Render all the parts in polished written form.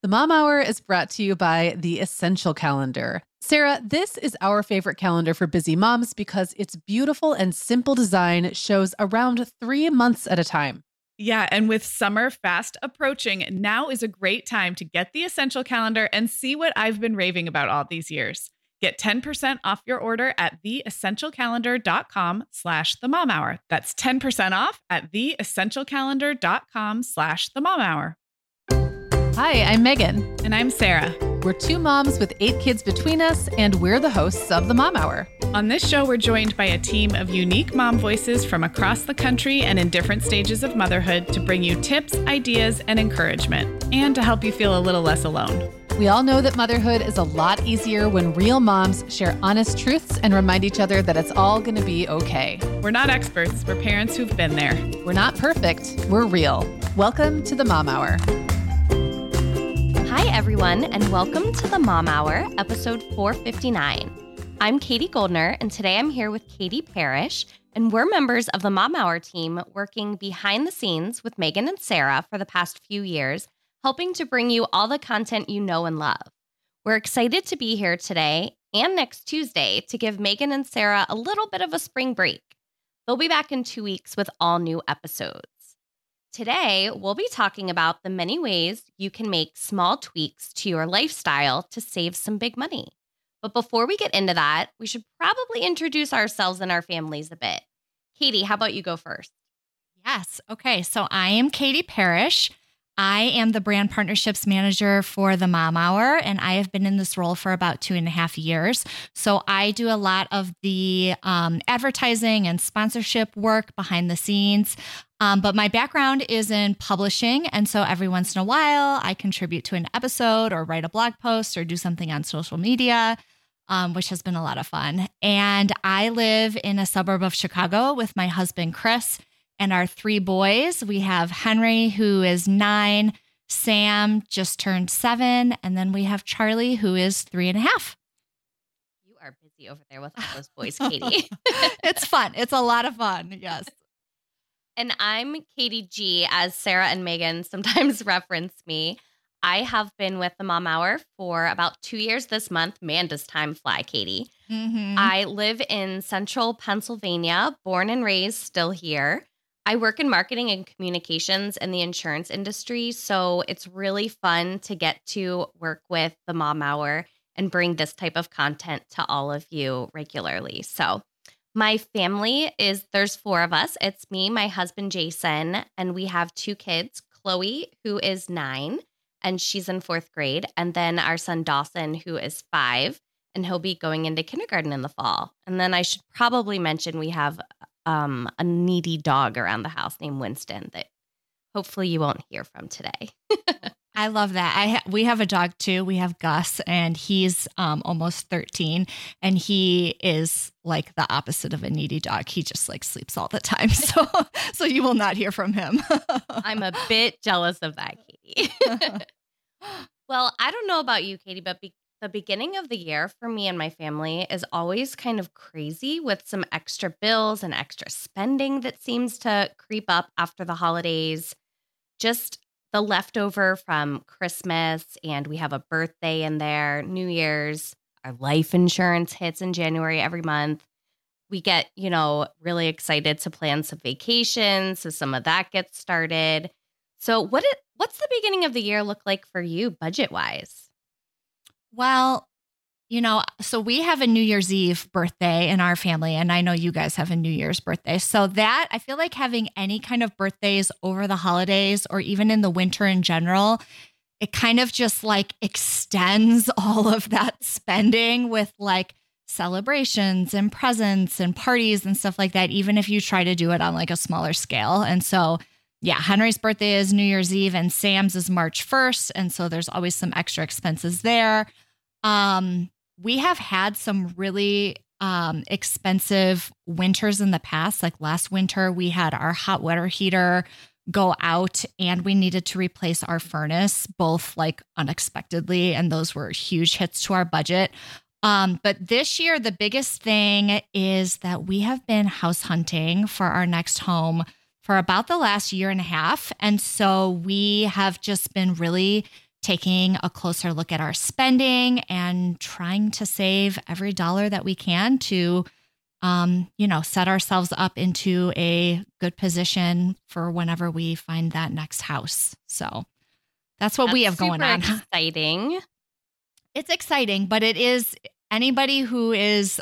The Mom Hour is brought to you by the Essential Calendar. Sarah, this is our favorite calendar for busy moms because its beautiful and simple design shows around 3 months at a time. Yeah, and with summer fast approaching, now is a great time to get the Essential Calendar and see what I've been raving about all these years. Get 10% off your order at theessentialcalendar.com/themomhour. That's 10% off at theessentialcalendar.com/themomhour. Hi, I'm Megan. And I'm Sarah. We're two moms with 8 kids between us, and we're the hosts of the Mom Hour. On this show, we're joined by a team of unique mom voices from across the country and in different stages of motherhood to bring you tips, ideas, and encouragement, and to help you feel a little less alone. We all know that motherhood is a lot easier when real moms share honest truths and remind each other that it's all going to be okay. We're not experts, we're parents who've been there. We're not perfect, we're real. Welcome to the Mom Hour. Hi, everyone, and welcome to the Mom Hour, episode 459. I'm Katie Goldner, and today I'm here with Katie Parrish, and we're members of the Mom Hour team working behind the scenes with Megan and Sarah for the past few years, helping to bring you all the content you know and love. We're excited to be here today and next Tuesday to give Megan and Sarah a little bit of a spring break. They'll be back in 2 weeks with all new episodes. Today, we'll be talking about the many ways you can make small tweaks to your lifestyle to save some big money. But before we get into that, we should probably introduce ourselves and our families a bit. Katie, how about you go first? Yes. Okay. So I am Katie Parrish. I am the brand partnerships manager for the Mom Hour, and I have been in this role for about 2.5 years. So I do a lot of the advertising and sponsorship work behind the scenes. But my background is in publishing. And so every once in a while, I contribute to an episode or write a blog post or do something on social media, which has been a lot of fun. And I live in a suburb of Chicago with my husband, Chris, and our 3 boys. We have Henry, who is 9, Sam just turned 7, and then we have Charlie, who is 3.5. You are busy over there with all those boys, Katie. It's fun. It's a lot of fun. Yes. And I'm Katie G, as Sarah and Megan sometimes reference me. I have been with the Mom Hour for about 2 years this month. Man, does time fly, Katie. Mm-hmm. I live in central Pennsylvania, born and raised, still here. I work in marketing and communications in the insurance industry, so it's really fun to get to work with the Mom Hour and bring this type of content to all of you regularly. So my family there's 4 of us. It's me, my husband, Jason, and we have 2 kids, Chloe, who is 9, and she's in 4th grade, and then our son, Dawson, who is 5, and he'll be going into kindergarten in the fall. And then I should probably mention we have a needy dog around the house named Winston that hopefully you won't hear from today. I love that. We have a dog too. We have Gus, and he's almost 13, and he is like the opposite of a needy dog. He just like sleeps all the time. So you will not hear from him. I'm a bit jealous of that, Katie. Well, I don't know about you, Katie, but the beginning of the year for me and my family is always kind of crazy with some extra bills and extra spending that seems to creep up after the holidays. Just the leftover from Christmas, and we have a birthday in there, New Year's, our life insurance hits in January every month. We get, really excited to plan some vacations, so some of that gets started. So what's the beginning of the year look like for you budget-wise? Well, so we have a New Year's Eve birthday in our family, and I know you guys have a New Year's birthday. So that, I feel like having any kind of birthdays over the holidays or even in the winter in general, it kind of just like extends all of that spending with like celebrations and presents and parties and stuff like that, even if you try to do it on like a smaller scale. And so yeah, Henry's birthday is New Year's Eve and Sam's is March 1st. And so there's always some extra expenses there. We have had some really expensive winters in the past. Like last winter, we had our hot water heater go out and we needed to replace our furnace, both like unexpectedly. And those were huge hits to our budget. But this year, the biggest thing is that we have been house hunting for our next home for about the last year and a half. And so we have just been really taking a closer look at our spending and trying to save every dollar that we can to, set ourselves up into a good position for whenever we find that next house. So that's what we have going on. Exciting. It's exciting, but it is anybody who is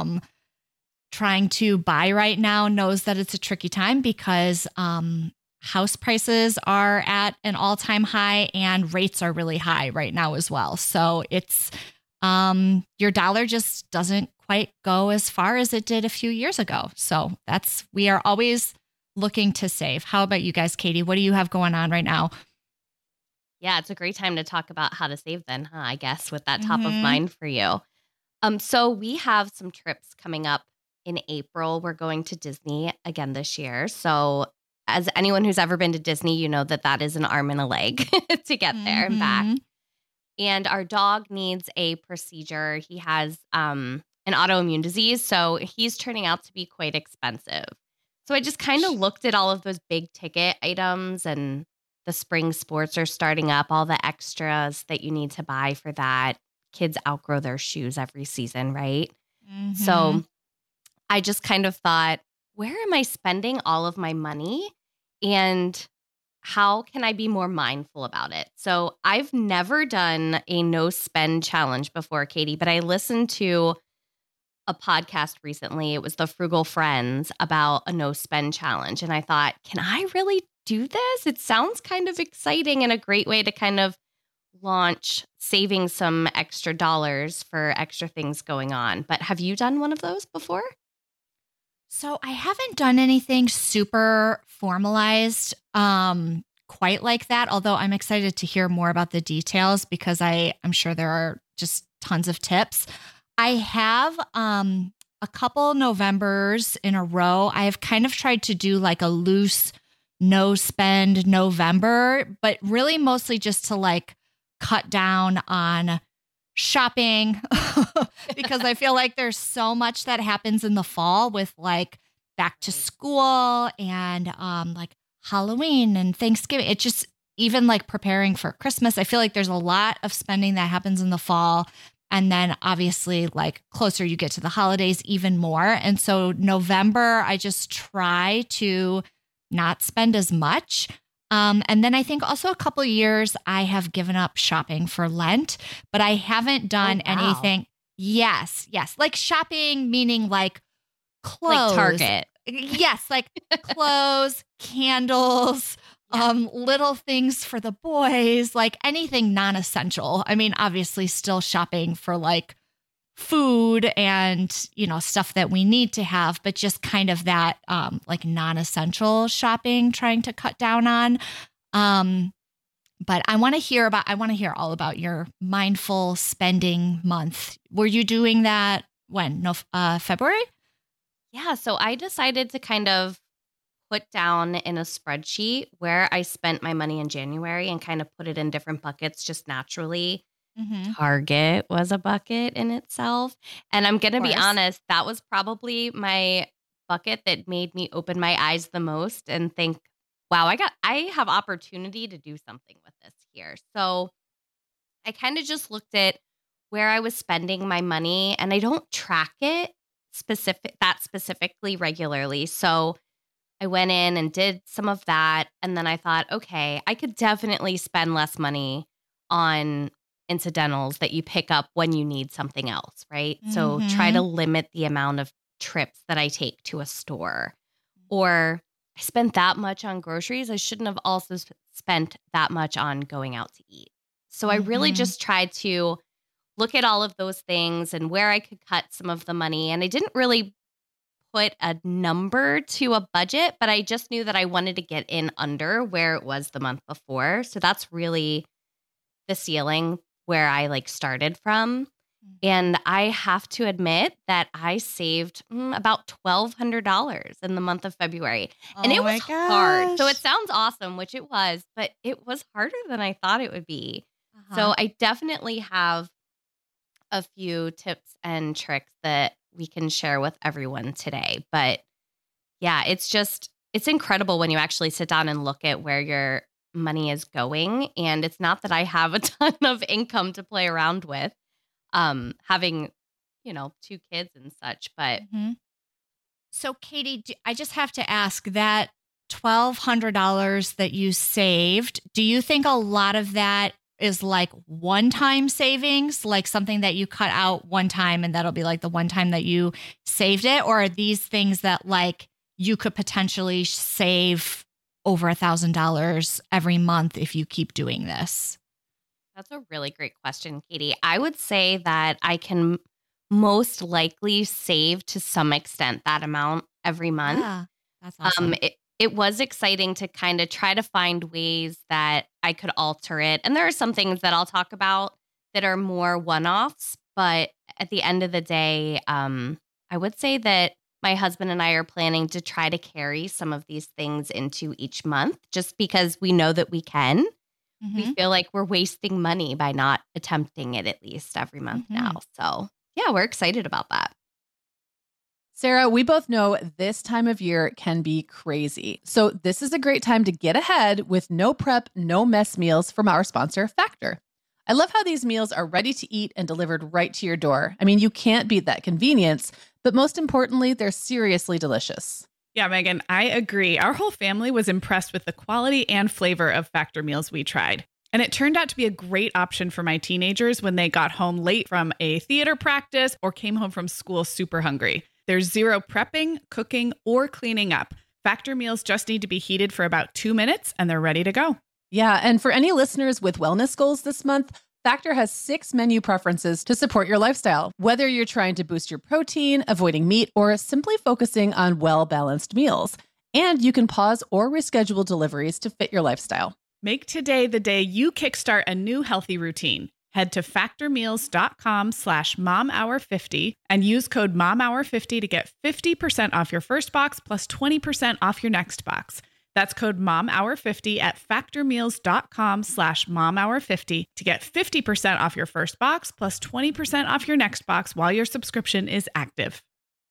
trying to buy right now knows that it's a tricky time because house prices are at an all-time high and rates are really high right now as well. So it's your dollar just doesn't quite go as far as it did a few years ago. So we are always looking to save. How about you guys, Katie? What do you have going on right now? Yeah, it's a great time to talk about how to save then, huh? I guess with that top of mind for you. So we have some trips coming up in April. We're going to Disney again this year. So as anyone who's ever been to Disney, you know that is an arm and a leg to get there and back. And our dog needs a procedure. He has an autoimmune disease, so he's turning out to be quite expensive. So I just kind of looked at all of those big ticket items, and the spring sports are starting up, all the extras that you need to buy for that. Kids outgrow their shoes every season, right? So I just kind of thought, where am I spending all of my money? And how can I be more mindful about it? So I've never done a no spend challenge before, Katie, but I listened to a podcast recently. It was the Frugal Friends about a no spend challenge. And I thought, can I really do this? It sounds kind of exciting and a great way to kind of launch saving some extra dollars for extra things going on. But have you done one of those before? So I haven't done anything super formalized quite like that, although I'm excited to hear more about the details because I'm sure there are just tons of tips. I have a couple Novembers in a row. I have kind of tried to do like a loose no spend November, but really mostly just to like cut down on shopping because I feel like there's so much that happens in the fall with like back to school and like Halloween and Thanksgiving. It just even like preparing for Christmas. I feel like there's a lot of spending that happens in the fall. And then obviously like closer you get to the holidays, even more. And so November, I just try to not spend as much. And then I think also a couple of years I have given up shopping for Lent, but I haven't done anything. Yes. Like shopping, meaning like clothes. Like Target. Yes. Like clothes, candles, little things for the boys, like anything non-essential. I mean, obviously still shopping for like food and, stuff that we need to have, but just kind of that like non-essential shopping, trying to cut down on. But I want to hear all about your mindful spending month. Were you doing that when? February? Yeah. So I decided to kind of put down in a spreadsheet where I spent my money in January and kind of put it in different buckets just naturally. Target was a bucket in itself. And I'm going to be honest, that was probably my bucket that made me open my eyes the most and think, wow, I have opportunity to do something with this here. So I kind of just looked at where I was spending my money, and I don't track it specifically regularly. So I went in and did some of that. And then I thought, okay, I could definitely spend less money on incidentals that you pick up when you need something else, right? So try to limit the amount of trips that I take to a store. Or I spent that much on groceries. I shouldn't have also spent that much on going out to eat. So I really just tried to look at all of those things and where I could cut some of the money. And I didn't really put a number to a budget, but I just knew that I wanted to get in under where it was the month before. So that's really the ceiling where I like started from. And I have to admit that I saved about $1,200 in the month of February. And it was hard. So it sounds awesome, which it was, but it was harder than I thought it would be. So I definitely have a few tips and tricks that we can share with everyone today. But yeah, it's incredible when you actually sit down and look at where you're money is going. And it's not that I have a ton of income to play around with, having, 2 kids and such, but. Mm-hmm. So Katie, I just have to ask that $1,200 that you saved, do you think a lot of that is like one-time savings, like something that you cut out one time and that'll be like the one time that you saved it? Or are these things that like you could potentially save over $1,000 every month if you keep doing this? That's a really great question, Katie. I would say that I can most likely save to some extent that amount every month. Yeah, that's awesome. It was exciting to kind of try to find ways that I could alter it. And there are some things that I'll talk about that are more one-offs. But at the end of the day, I would say that my husband and I are planning to try to carry some of these things into each month just because we know that we can. Mm-hmm. We feel like we're wasting money by not attempting it at least every month now. So yeah, we're excited about that. Sarah, we both know this time of year can be crazy. So this is a great time to get ahead with no prep, no mess meals from our sponsor, Factor. I love how these meals are ready to eat and delivered right to your door. I mean, you can't beat that convenience, but most importantly, they're seriously delicious. Yeah, Megan, I agree. Our whole family was impressed with the quality and flavor of Factor meals we tried. And it turned out to be a great option for my teenagers when they got home late from a theater practice or came home from school super hungry. There's zero prepping, cooking, or cleaning up. Factor meals just need to be heated for about 2 minutes and they're ready to go. Yeah, and for any listeners with wellness goals this month, Factor has 6 menu preferences to support your lifestyle, whether you're trying to boost your protein, avoiding meat, or simply focusing on well-balanced meals. And you can pause or reschedule deliveries to fit your lifestyle. Make today the day you kickstart a new healthy routine. Head to factormeals.com/momhour50 and use code momhour50 to get 50% off your first box plus 20% off your next box. That's code momhour50 at factormeals.com/momhour50 to get 50% off your first box plus 20% off your next box while your subscription is active.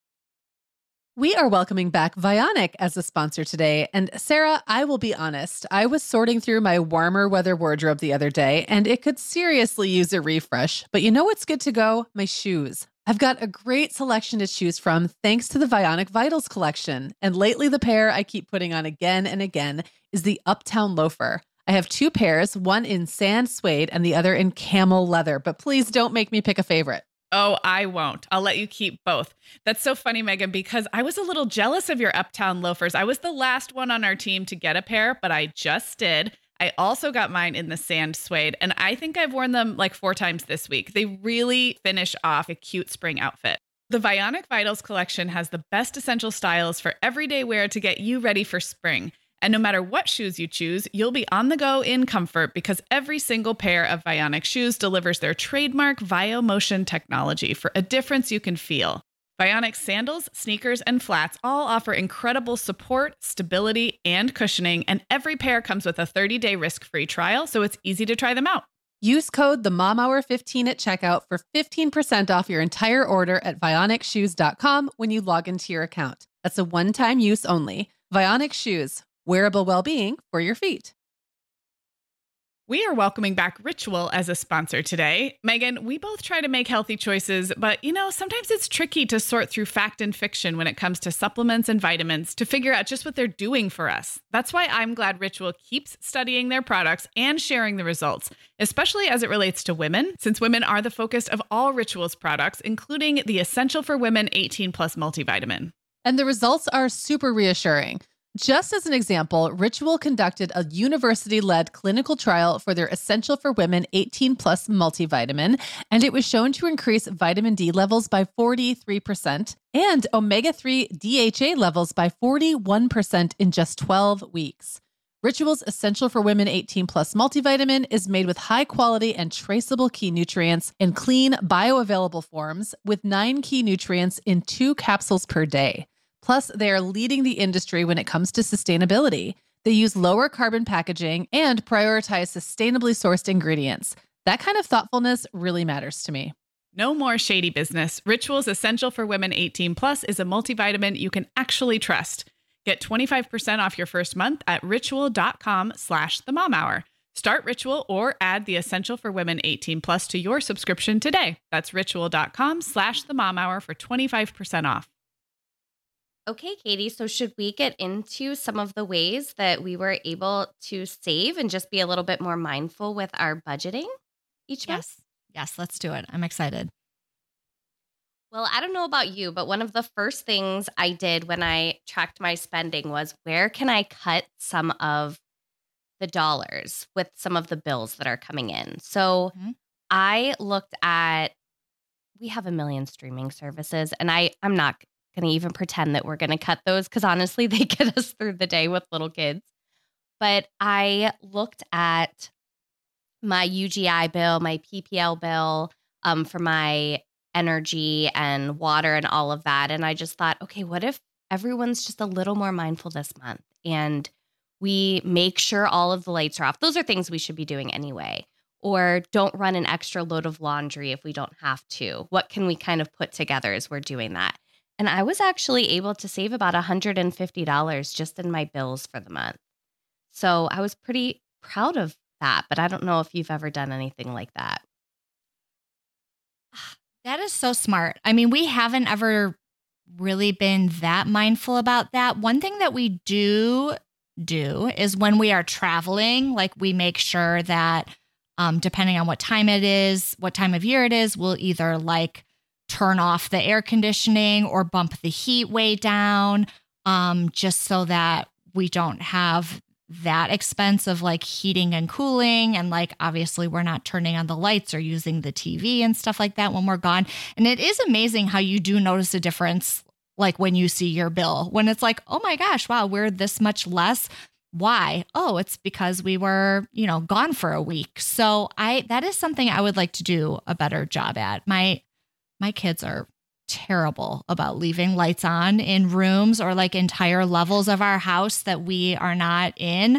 We are welcoming back Vionic as a sponsor today. And Sarah, I will be honest, I was sorting through my warmer weather wardrobe the other day, and it could seriously use a refresh. But you know what's good to go? My shoes. I've got a great selection to choose from thanks to the Vionic Vitals collection. And lately, the pair I keep putting on again and again is the Uptown Loafer. I have 2 pairs, one in sand suede and the other in camel leather, but please don't make me pick a favorite. Oh, I won't. I'll let you keep both. That's so funny, Megan, because I was a little jealous of your Uptown loafers. I was the last one on our team to get a pair, but I just did. I also got mine in the sand suede, and I think I've worn them like 4 times this week. They really finish off a cute spring outfit. The Vionic Vitals collection has the best essential styles for everyday wear to get you ready for spring. And no matter what shoes you choose, you'll be on the go in comfort because every single pair of Vionic shoes delivers their trademark VioMotion technology for a difference you can feel. Vionic sandals, sneakers, and flats all offer incredible support, stability, and cushioning, and every pair comes with a 30-day risk-free trial, so it's easy to try them out. Use code TheMomHour15 at checkout for 15% off your entire order at VionicShoes.com when you log into your account. That's a one-time use only. Vionic Shoes. Wearable well-being for your feet. We are welcoming back Ritual as a sponsor today. Megan, we both try to make healthy choices, but sometimes it's tricky to sort through fact and fiction when it comes to supplements and vitamins to figure out just what they're doing for us. That's why I'm glad Ritual keeps studying their products and sharing the results, especially as it relates to women, since women are the focus of all Ritual's products, including the Essential for Women 18+ multivitamin. And the results are super reassuring. Just as an example, Ritual conducted a university-led clinical trial for their Essential for Women 18+ multivitamin, and it was shown to increase vitamin D levels by 43% and omega-3 DHA levels by 41% in just 12 weeks. Ritual's Essential for Women 18+ multivitamin is made with high-quality and traceable key nutrients in clean, bioavailable forms with 9 key nutrients in 2 capsules per day. Plus, they are leading the industry when it comes to sustainability. They use lower carbon packaging and prioritize sustainably sourced ingredients. That kind of thoughtfulness really matters to me. No more shady business. Ritual's Essential for Women 18+ is a multivitamin you can actually trust. Get 25% off your first month at ritual.com/themomhour. Start Ritual or add the Essential for Women 18 Plus to your subscription today. That's ritual.com/themomhour for 25% off. Okay, Katie, so should we get into some of the ways that we were able to save and just be a little bit more mindful with our budgeting each month? Yes, let's do it. I'm excited. Well, I don't know about you, but one of the first things I did when I tracked my spending was where can I cut some of the dollars with some of the bills that are coming in? So I looked at, we have a million streaming services, and I'm not going to even pretend that we're going to cut those because honestly, they get us through the day with little kids. But I looked at my UGI bill, my PPL bill for my energy and water and all of that. And I just thought, okay, what if everyone's just a little more mindful this month and we make sure all of the lights are off? Those are things we should be doing anyway. Or don't run an extra load of laundry if we don't have to. What can we kind of put together as we're doing that? And I was actually able to save about $150 just in my bills for the month. So I was pretty proud of that, but I don't know if you've ever done anything like that. That is so smart. I mean, we haven't ever really been that mindful about that. One thing that we do is when we are traveling, like we make sure that depending on what time it is, what time of year it is, we'll either like turn off the air conditioning or bump the heat way down, just so that we don't have that expense of like heating and cooling. And like, obviously we're not turning on the lights or using the TV and stuff like that when we're gone. And it is amazing how you do notice a difference. Like when you see your bill, when it's like, oh my gosh, wow, we're this much less. Why? Oh, it's because we were, gone for a week. So that is something I would like to do a better job at. My kids are terrible about leaving lights on in rooms or like entire levels of our house that we are not in.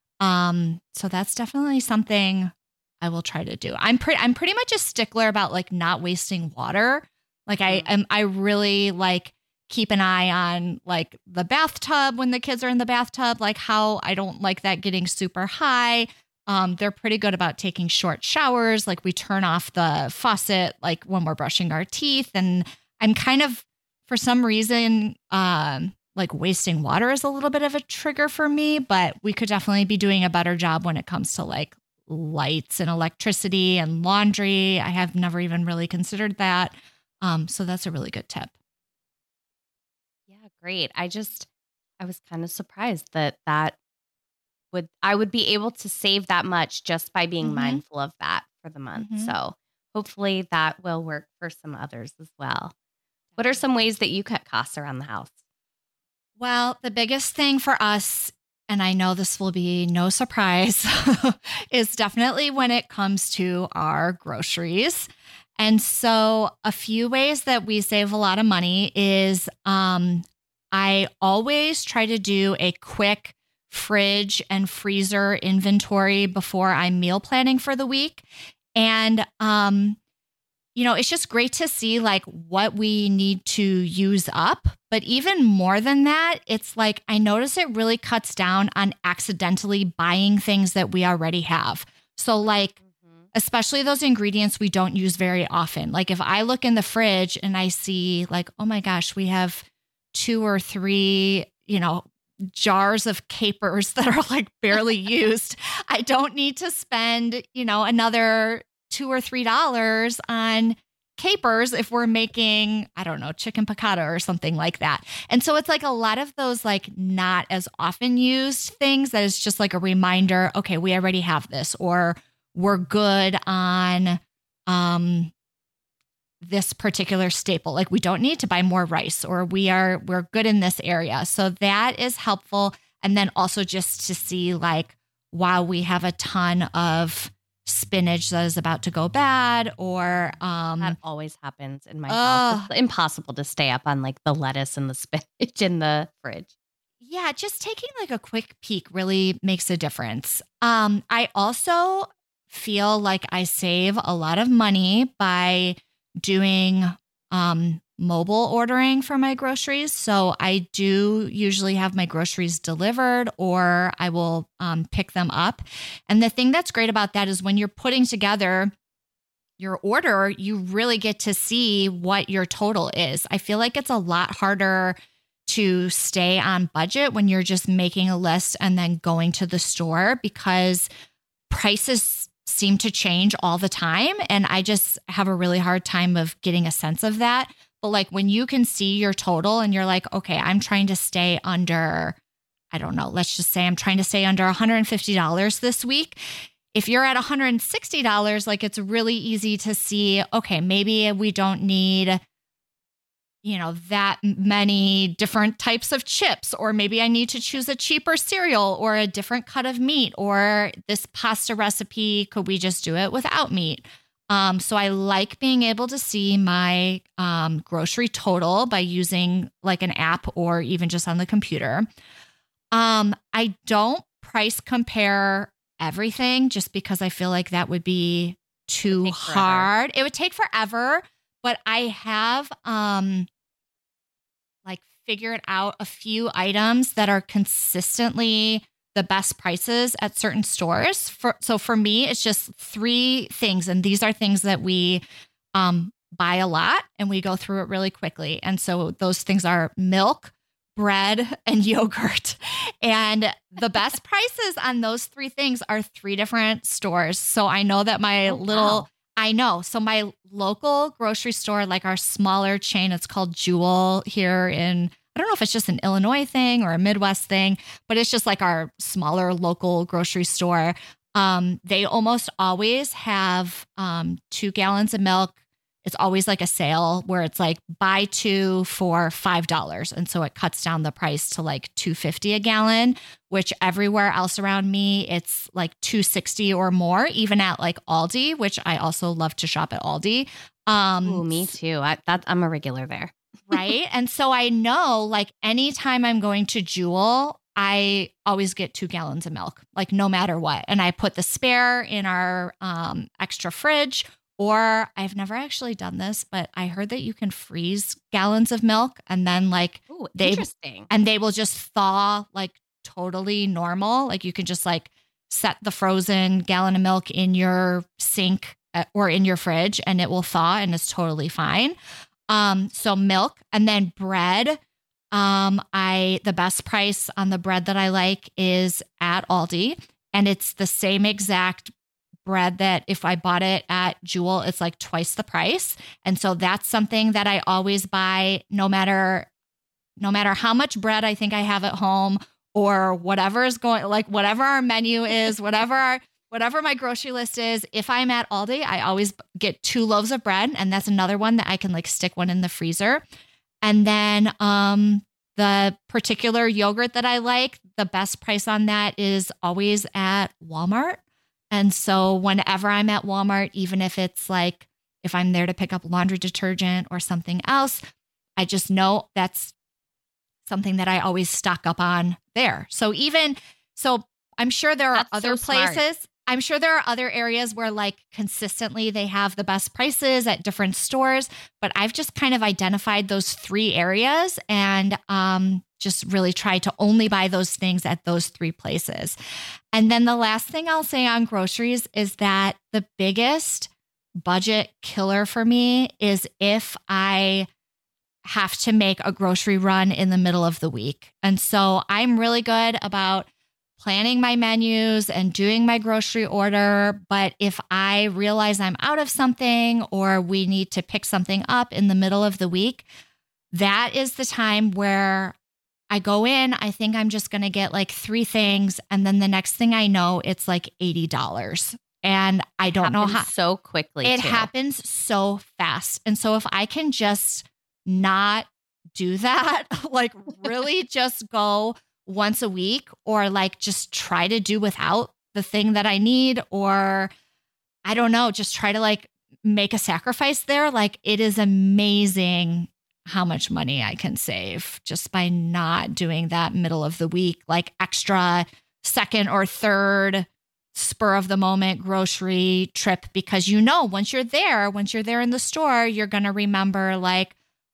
So that's definitely something I will try to do. I'm pretty much a stickler about like not wasting water. Like I really like keep an eye on like the bathtub when the kids are in the bathtub, like how I don't like that getting super high. They're pretty good about taking short showers. Like we turn off the faucet, like when we're brushing our teeth. And I'm kind of, for some reason, like wasting water is a little bit of a trigger for me, but we could definitely be doing a better job when it comes to like lights and electricity and laundry. I have never even really considered that. So that's a really good tip. Yeah, great. I was kind of surprised that I would be able to save that much just by being mindful of that for the month. So hopefully that will work for some others as well. What are some ways that you cut costs around the house? Well, the biggest thing for us, and I know this will be no surprise, is definitely when it comes to our groceries. And so a few ways that we save a lot of money is I always try to do a quick fridge and freezer inventory before I'm meal planning for the week. And, it's just great to see like what we need to use up. But even more than that, it's like I notice it really cuts down on accidentally buying things that we already have. So like, especially those ingredients we don't use very often. Like if I look in the fridge and I see like, oh my gosh, we have 2 or 3, jars of capers that are like barely used. I don't need to spend, another $2 or $3 on capers if we're making, I don't know, chicken piccata or something like that. And so it's like a lot of those like not as often used things that is just like a reminder, okay, we already have this, or we're good on this particular staple. Like we don't need to buy more rice, or we're good in this area. So that is helpful. And then also just to see like, wow, we have a ton of spinach that is about to go bad, or that always happens in my house. It's impossible to stay up on like the lettuce and the spinach in the fridge. Yeah, just taking like a quick peek really makes a difference. I also feel like I save a lot of money by doing mobile ordering for my groceries. So I do usually have my groceries delivered, or I will pick them up. And the thing that's great about that is when you're putting together your order, you really get to see what your total is. I feel like it's a lot harder to stay on budget when you're just making a list and then going to the store, because prices seem to change all the time. And I just have a really hard time of getting a sense of that. But like when you can see your total and you're like, okay, I'm trying to stay under, I don't know, let's just say I'm trying to stay under $150 this week. If you're at $160, like it's really easy to see, okay, maybe we don't need, that many different types of chips, or maybe I need to choose a cheaper cereal or a different cut of meat, or this pasta recipe, could we just do it without meat? So I like being able to see my grocery total by using like an app or even just on the computer. I don't price compare everything just because I feel like that would be too hard. It would take forever, but I have figured out a few items that are consistently the best prices at certain stores. So for me, it's just 3 things. And these are things that we buy a lot and we go through it really quickly. And so those things are milk, bread, and yogurt. And the best prices on those 3 things are 3 different stores. So I know that So my local grocery store, like our smaller chain, it's called Jewel here in, I don't know if it's just an Illinois thing or a Midwest thing, but it's just like our smaller local grocery store. They almost always have 2 gallons of milk. It's always like a sale where it's like buy 2 for $5. And so it cuts down the price to like $2.50 a gallon, which everywhere else around me, it's like $2.60 or more, even at like Aldi, which I also love to shop at Aldi. Ooh, me too. I'm a regular there. Right. And so I know like anytime I'm going to Jewel, I always get 2 gallons of milk, like no matter what. And I put the spare in our extra fridge. Or I've never actually done this, but I heard that you can freeze gallons of milk and then interesting. And they will just thaw like totally normal. Like you can just like set the frozen gallon of milk in your sink or in your fridge and it will thaw and it's totally fine. So milk, and then bread. The best price on the bread that I like is at Aldi, and it's the same exact bread that if I bought it at Jewel, it's like twice the price. And so that's something that I always buy no matter how much bread I think I have at home or whatever is going, like whatever our menu is, whatever my grocery list is. If I'm at Aldi, I always get 2 loaves of bread. And that's another one that I can like stick one in the freezer. And then the particular yogurt that I like, the best price on that is always at Walmart. And so whenever I'm at Walmart, even if it's like, if I'm there to pick up laundry detergent or something else, I just know that's something that I always stock up on there. So I'm sure there are other places. I'm sure there are other areas where like consistently they have the best prices at different stores, but I've just kind of identified those 3 areas and just really try to only buy those things at those 3 places. And then the last thing I'll say on groceries is that the biggest budget killer for me is if I have to make a grocery run in the middle of the week. And so I'm really good about planning my menus and doing my grocery order. But if I realize I'm out of something or we need to pick something up in the middle of the week, that is the time where I go in, I think I'm just going to get like 3 things. And then the next thing I know, it's like $80. And I don't know how. So quickly. It happens so fast. And so if I can just not do that, like really just go once a week or like just try to do without the thing that I need, or I don't know, just try to like make a sacrifice there. Like it is amazing how much money I can save just by not doing that middle of the week, like extra second or third spur of the moment grocery trip, because once you're there in the store, you're going to remember like,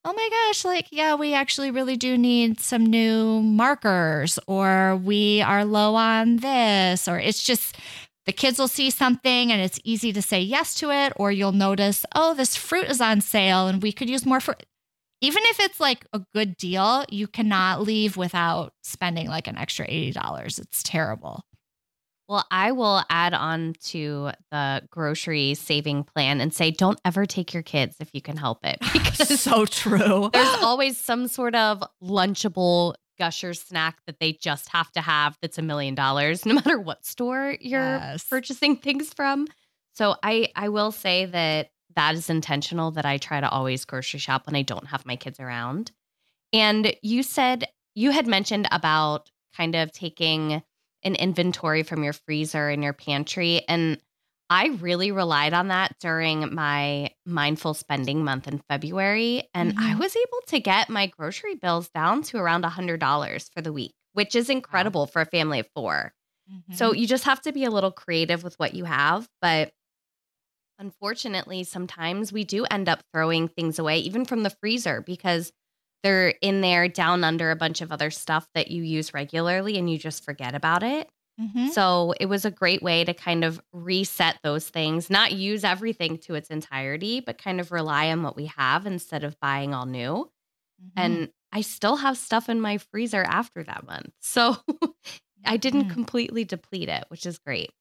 oh my gosh, like, yeah, we actually really do need some new markers, or we are low on this, or it's just the kids will see something and it's easy to say yes to it, or you'll notice, oh, this fruit is on sale and we could use more fruit. Even if it's like a good deal, you cannot leave without spending like an extra $80. It's terrible. Well, I will add on to the grocery saving plan and say, don't ever take your kids if you can help it. Because so true. there's always some sort of lunchable Gushers snack that they just have to have that's $1 million, no matter what store you're purchasing things from. So I will say that is intentional, that I try to always grocery shop when I don't have my kids around. And you had mentioned about kind of taking an inventory from your freezer and your pantry. And I really relied on that during my mindful spending month in February. And I was able to get my grocery bills down to around $100 for the week, which is incredible for a family of 4. So you just have to be a little creative with what you have. But unfortunately, sometimes we do end up throwing things away, even from the freezer, because they're in there down under a bunch of other stuff that you use regularly and you just forget about it. So it was a great way to kind of reset those things, not use everything to its entirety, but kind of rely on what we have instead of buying all new. And I still have stuff in my freezer after that month. So I didn't completely deplete it, which is great.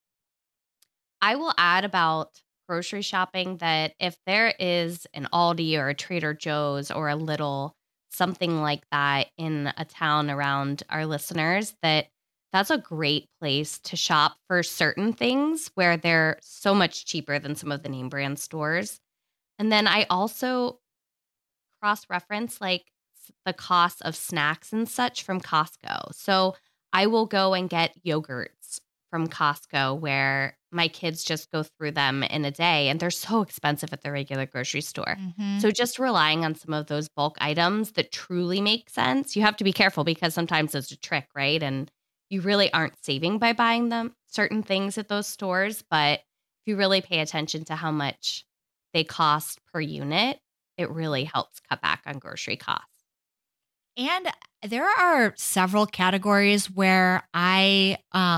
I will add about grocery shopping that if there is an Aldi or a Trader Joe's or a Lidl, something like that in a town around our listeners, that's a great place to shop for certain things where they're so much cheaper than some of the name brand stores. And then I also cross-reference like the cost of snacks and such from Costco. So I will go and get yogurts from Costco where my kids just go through them in a day, and they're so expensive at the regular grocery store. So just relying on some of those bulk items that truly make sense. You have to be careful because sometimes it's a trick, right? And you really aren't saving by buying them certain things at those stores. But if you really pay attention to how much they cost per unit, it really helps cut back on grocery costs. And there are several categories where I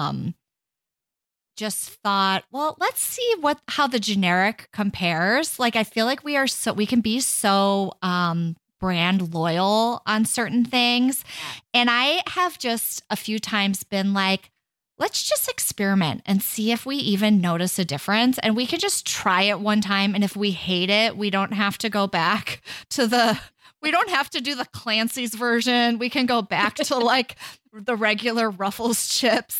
just thought, well, let's see how the generic compares. Like, I feel like we can be so brand loyal on certain things. And I have just a few times been like, let's just experiment and see if we even notice a difference. And we can just try it one time. And if we hate it, we don't have to go back to we don't have to do the Clancy's version. We can go back to like the regular Ruffles chips.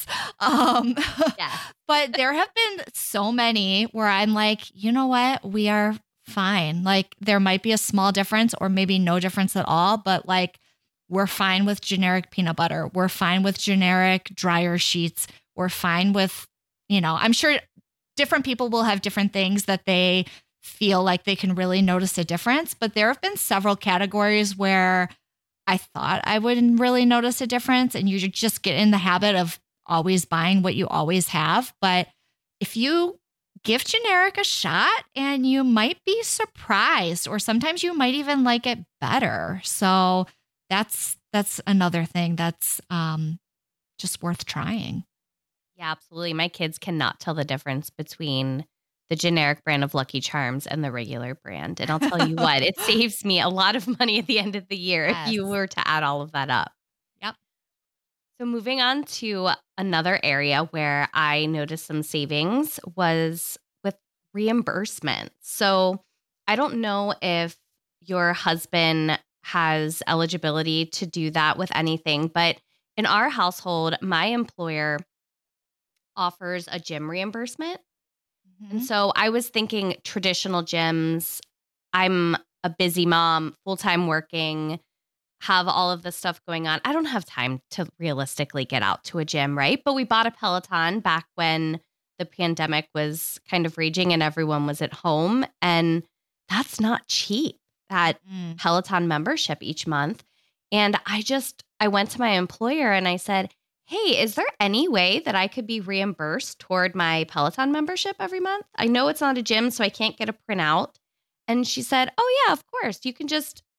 But there have been so many where I'm like, you know what? We are fine. Like, there might be a small difference or maybe no difference at all, but like, we're fine with generic peanut butter. We're fine with generic dryer sheets. We're fine with, I'm sure different people will have different things that they feel like they can really notice a difference. But there have been several categories where I thought I wouldn't really notice a difference, and you just get in the habit of always buying what you always have. But if you give generic a shot, and you might be surprised, or sometimes you might even like it better. So that's another thing that's just worth trying. Yeah, absolutely. My kids cannot tell the difference between the generic brand of Lucky Charms and the regular brand. And I'll tell you what, it saves me a lot of money at the end of the year if you were to add all of that up. Yep. So moving on to another area where I noticed some savings was with reimbursement. So I don't know if your husband has eligibility to do that with anything, but in our household, my employer offers a gym reimbursement. And so I was thinking traditional gyms. I'm a busy mom, full-time working, have all of this stuff going on. I don't have time to realistically get out to a gym, right? But we bought a Peloton back when the pandemic was kind of raging and everyone was at home. And that's not cheap, that Peloton membership each month. And I went to my employer and I said, hey, is there any way that I could be reimbursed toward my Peloton membership every month? I know it's not a gym, so I can't get a printout. And she said, oh, yeah, of course. You can just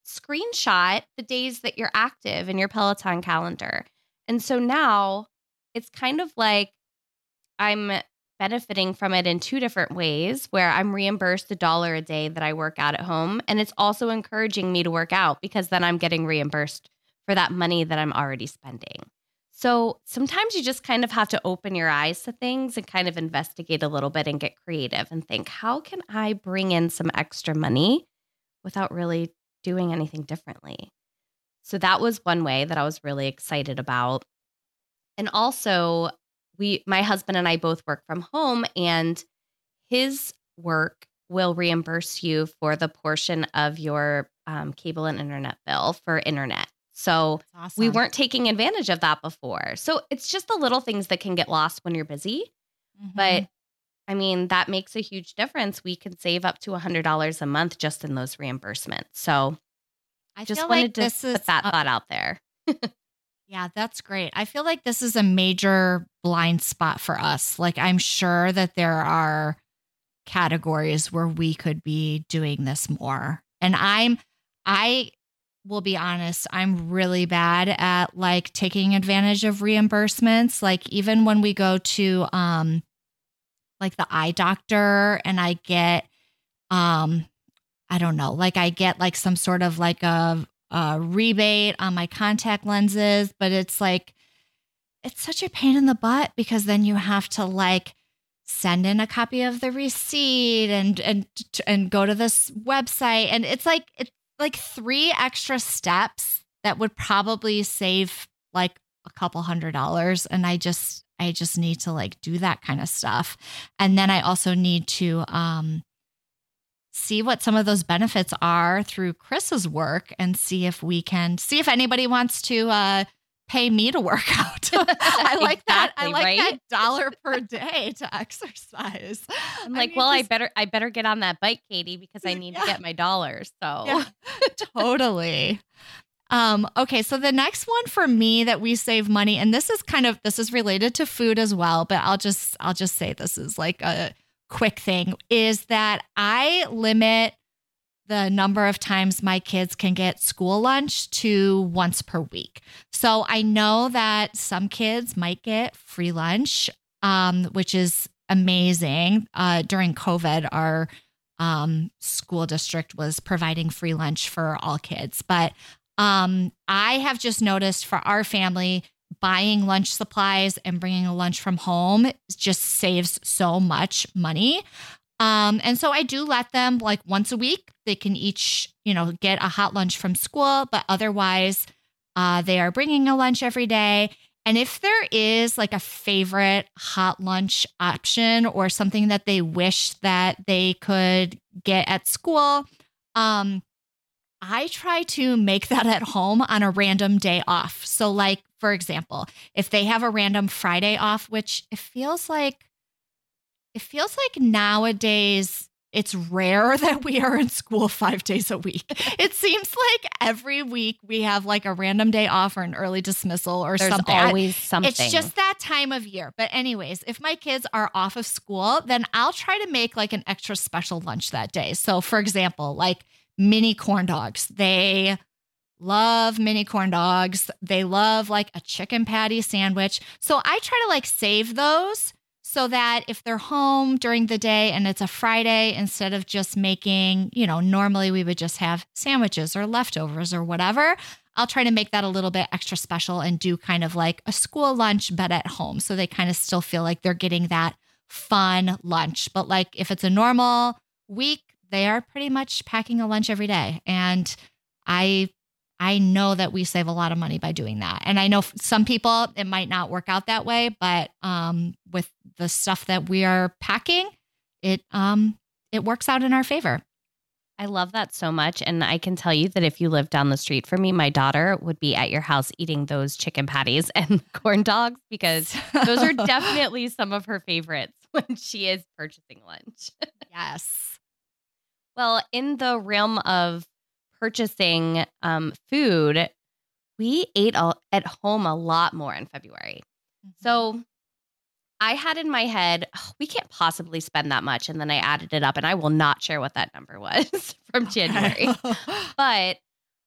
screenshot the days that you're active in your Peloton calendar. And so now it's kind of like I'm benefiting from it in two different ways, where I'm reimbursed $1 a day that I work out at home. And it's also encouraging me to work out because then I'm getting reimbursed for that money that I'm already spending. So sometimes you just kind of have to open your eyes to things and kind of investigate a little bit and get creative and think, how can I bring in some extra money without really doing anything differently? So that was one way that I was really excited about. And also, my husband and I both work from home, and his work will reimburse you for the portion of your cable and internet bill for internet. So Awesome. we weren't taking advantage of that before. So it's just the little things that can get lost when you're busy. Mhm. But I mean, that makes a huge difference. We can save up to $100 a month just in those reimbursements. So I just feel wanted like to this is put that thought out there. Yeah, that's great. I feel like this is a major blind spot for us. Like, I'm sure that there are categories where we could be doing this more. And I will be honest, I'm really bad at like taking advantage of reimbursements. Like, even when we go to like the eye doctor and I get I don't know, like I get like some sort of like a rebate on my contact lenses, but it's like, it's such a pain in the butt because then you have to like send in a copy of the receipt and go to this website. And it's like 3 extra steps that would probably save like a couple $100. And I just need to like do that kind of stuff. And then I also need to, see what some of those benefits are through Chris's work and see if anybody wants to pay me to work out. I like that. I like that $1 per day to exercise. I'm like, I better get on that bike, Katie, because I need to get my dollars. So yeah, totally. Okay. So the next one for me that we save money, and this is related to food as well, but I'll just say this is like a quick thing, is that I limit the number of times my kids can get school lunch to once per week. So I know that some kids might get free lunch, which is amazing. During COVID, our school district was providing free lunch for all kids. But I have just noticed for our family, buying lunch supplies and bringing a lunch from home just saves so much money. And so I do let them like once a week, they can each, get a hot lunch from school, but otherwise they are bringing a lunch every day. And if there is like a favorite hot lunch option or something that they wish that they could get at school, I try to make that at home on a random day off. So like, for example, if they have a random Friday off, which it feels like nowadays it's rare that we are in school 5 days a week. It seems like every week we have like a random day off or an early dismissal or There's something. always something. It's just that time of year. But anyways, if my kids are off of school, then I'll try to make like an extra special lunch that day. So for example, like mini corn dogs. They love mini corn dogs. They love like a chicken patty sandwich. So I try to like save those so that if they're home during the day and it's a Friday, instead of just making, normally we would just have sandwiches or leftovers or whatever, I'll try to make that a little bit extra special and do kind of like a school lunch, but at home. So they kind of still feel like they're getting that fun lunch. But like if it's a normal week, they are pretty much packing a lunch every day. And I know that we save a lot of money by doing that. And I know some people, it might not work out that way, but with the stuff that we are packing, it works out in our favor. I love that so much. And I can tell you that if you live down the street from me, my daughter would be at your house eating those chicken patties and corn dogs because those are definitely some of her favorites when she is purchasing lunch. Yes. Well, in the realm of purchasing food, we ate at home a lot more in February. Mm-hmm. So I had in my head, we can't possibly spend that much. And then I added it up and I will not share what that number was from January. But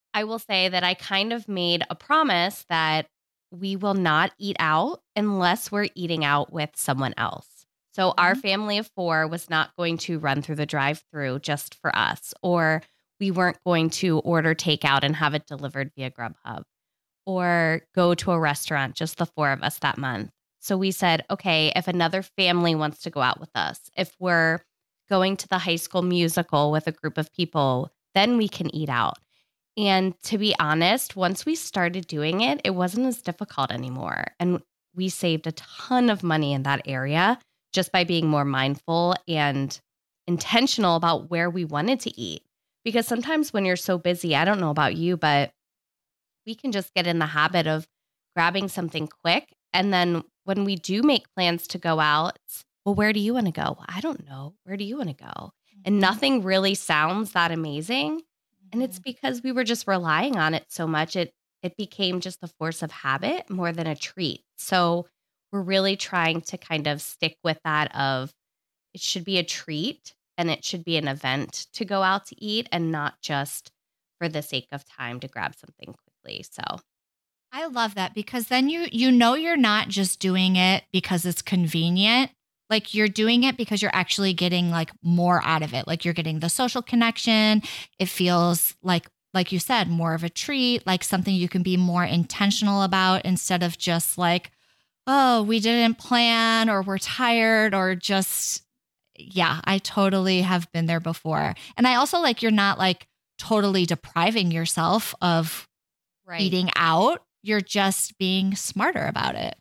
I will say that I kind of made a promise that we will not eat out unless we're eating out with someone else. So our family of 4 was not going to run through the drive-thru just for us, or we weren't going to order takeout and have it delivered via Grubhub, or go to a restaurant, just the 4 of us that month. So we said, okay, if another family wants to go out with us, if we're going to the High School Musical with a group of people, then we can eat out. And to be honest, once we started doing it, it wasn't as difficult anymore. And we saved a ton of money in that area just by being more mindful and intentional about where we wanted to eat. Because sometimes when you're so busy, I don't know about you, but we can just get in the habit of grabbing something quick. And then when we do make plans to go out, well, where do you want to go? I don't know. Where do you want to go? And nothing really sounds that amazing. And it's because we were just relying on it so much. It became just a force of habit more than a treat. So we're really trying to kind of stick with that of it should be a treat and it should be an event to go out to eat and not just for the sake of time to grab something quickly. So I love that because then you know you're not just doing it because it's convenient. Like you're doing it because you're actually getting like more out of it. Like you're getting the social connection. It feels like you said, more of a treat, like something you can be more intentional about instead of just like, oh, we didn't plan or we're tired or just, yeah, I totally have been there before. And I also like, you're not like totally depriving yourself of eating out. You're just being smarter about it.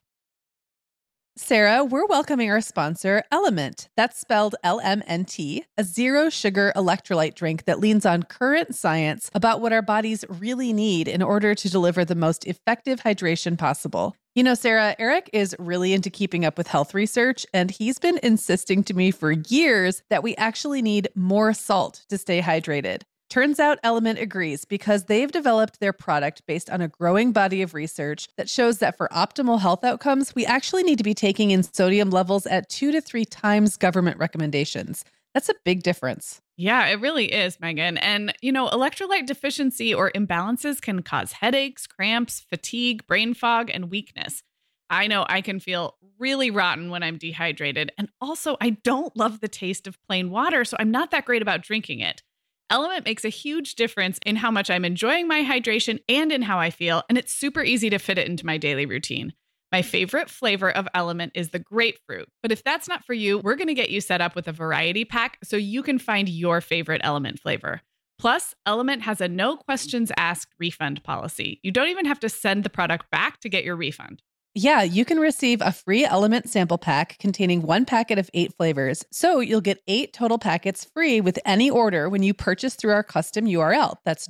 Sarah, we're welcoming our sponsor, Element. That's spelled LMNT, a zero-sugar electrolyte drink that leans on current science about what our bodies really need in order to deliver the most effective hydration possible. You know, Sarah, Eric is really into keeping up with health research, and he's been insisting to me for years that we actually need more salt to stay hydrated. Turns out Element agrees because they've developed their product based on a growing body of research that shows that for optimal health outcomes, we actually need to be taking in sodium levels at 2 to 3 times government recommendations. That's a big difference. Yeah, it really is, Megan. And, you know, electrolyte deficiency or imbalances can cause headaches, cramps, fatigue, brain fog, and weakness. I know I can feel really rotten when I'm dehydrated. And also, I don't love the taste of plain water, so I'm not that great about drinking it. Element makes a huge difference in how much I'm enjoying my hydration and in how I feel, and it's super easy to fit it into my daily routine. My favorite flavor of Element is the grapefruit, but if that's not for you, we're going to get you set up with a variety pack so you can find your favorite Element flavor. Plus, Element has a no questions asked refund policy. You don't even have to send the product back to get your refund. Yeah, you can receive a free Element sample pack containing 1 packet of 8 flavors. So you'll get 8 total packets free with any order when you purchase through our custom URL. That's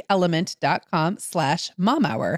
drinkelement.com/momhour,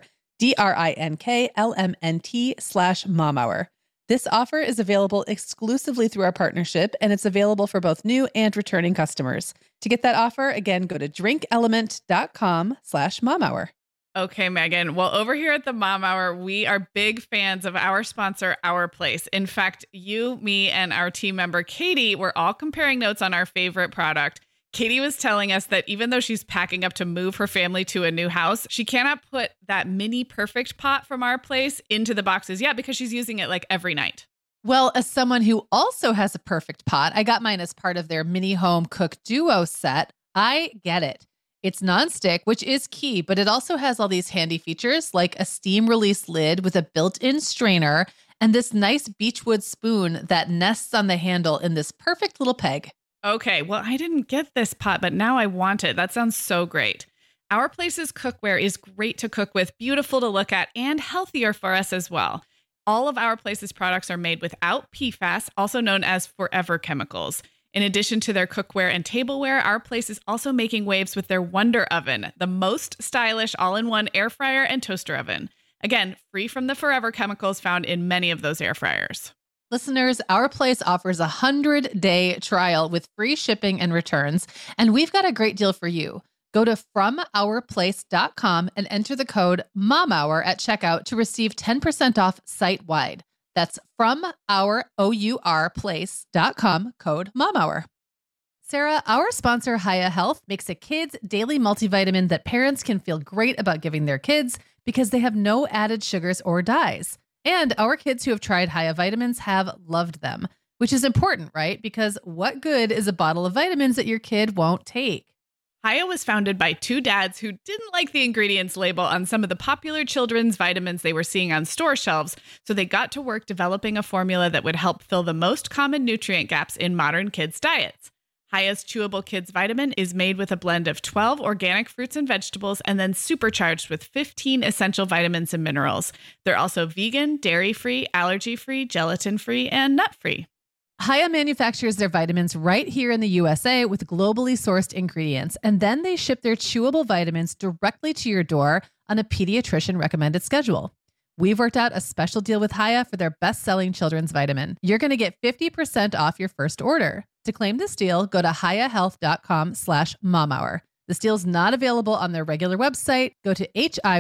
DRINKLMNT/momhour. This offer is available exclusively through our partnership, and it's available for both new and returning customers. To get that offer, again, go to drinkelement.com/momhour. Okay, Megan. Well, over here at the Mom Hour, we are big fans of our sponsor, Our Place. In fact, you, me, and our team member, Katie, were all comparing notes on our favorite product. Katie was telling us that even though she's packing up to move her family to a new house, she cannot put that mini perfect pot from Our Place into the boxes yet because she's using it like every night. Well, as someone who also has a perfect pot, I got mine as part of their mini home cook duo set. I get it. It's nonstick, which is key, but it also has all these handy features like a steam release lid with a built-in strainer and this nice beechwood spoon that nests on the handle in this perfect little peg. Okay, well, I didn't get this pot, but now I want it. That sounds so great. Our Place's cookware is great to cook with, beautiful to look at, and healthier for us as well. All of Our Place's products are made without PFAS, also known as forever chemicals. In addition to their cookware and tableware, Our Place is also making waves with their Wonder Oven, the most stylish all-in-one air fryer and toaster oven. Again, free from the forever chemicals found in many of those air fryers. Listeners, Our Place offers a 100-day trial with free shipping and returns, and we've got a great deal for you. Go to FromOurPlace.com and enter the code MOMHOUR at checkout to receive 10% off site-wide. That's FromOurPlace.com, code MOMHOUR. Sarah, our sponsor, Hiya Health, makes a kid's daily multivitamin that parents can feel great about giving their kids because they have no added sugars or dyes. And our kids who have tried Hiya vitamins have loved them, which is important, right? Because what good is a bottle of vitamins that your kid won't take? Hiya was founded by two dads who didn't like the ingredients label on some of the popular children's vitamins they were seeing on store shelves, so they got to work developing a formula that would help fill the most common nutrient gaps in modern kids' diets. Hiya's Chewable Kids Vitamin is made with a blend of 12 organic fruits and vegetables and then supercharged with 15 essential vitamins and minerals. They're also vegan, dairy-free, allergy-free, gelatin-free, and nut-free. Hiya manufactures their vitamins right here in the USA with globally sourced ingredients, and then they ship their chewable vitamins directly to your door on a pediatrician recommended schedule. We've worked out a special deal with Hiya for their best-selling children's vitamin. You're going to get 50% off your first order. To claim this deal, go to hiyahealth.com/momhour. This deal is not available on their regular website. Go to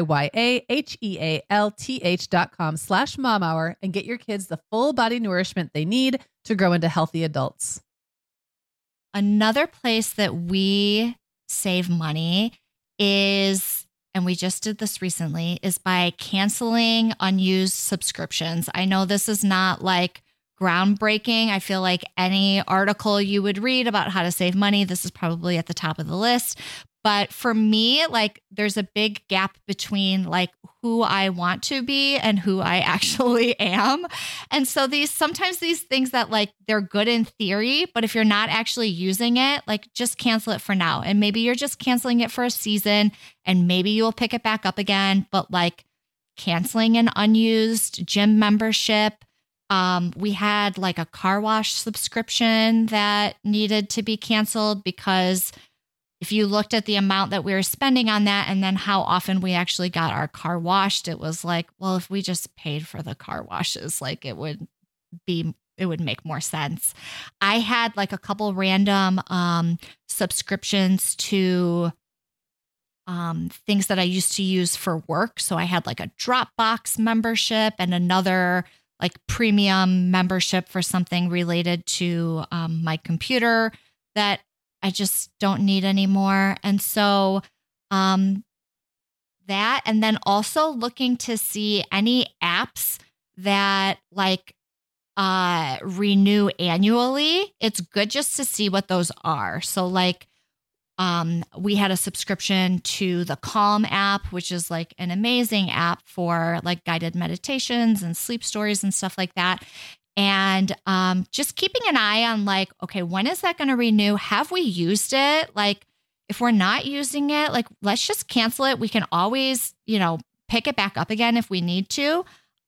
hiyahealth.com/momhour and get your kids the full body nourishment they need to grow into healthy adults. Another place that we save money is, and we just did this recently, is by canceling unused subscriptions. I know this is not like groundbreaking. I feel like any article you would read about how to save money, this is probably at the top of the list. But for me, like there's a big gap between like who I want to be and who I actually am. And so sometimes these things that like they're good in theory, but if you're not actually using it, like just cancel it for now. And maybe you're just canceling it for a season and maybe you'll pick it back up again. But like canceling an unused gym membership, we had like a car wash subscription that needed to be canceled because if you looked at the amount that we were spending on that and then how often we actually got our car washed, it was like, well, if we just paid for the car washes, like it would make more sense. I had like a couple random subscriptions to things that I used to use for work. So I had like a Dropbox membership and another like premium membership for something related to my computer that I just don't need anymore. And so that, and then also looking to see any apps that like renew annually. It's good just to see what those are. So like we had a subscription to the Calm app, which is like an amazing app for like guided meditations and sleep stories and stuff like that. And just keeping an eye on like, okay, when is that going to renew? Have we used it? Like if we're not using it, like let's just cancel it. We can always, pick it back up again if we need to.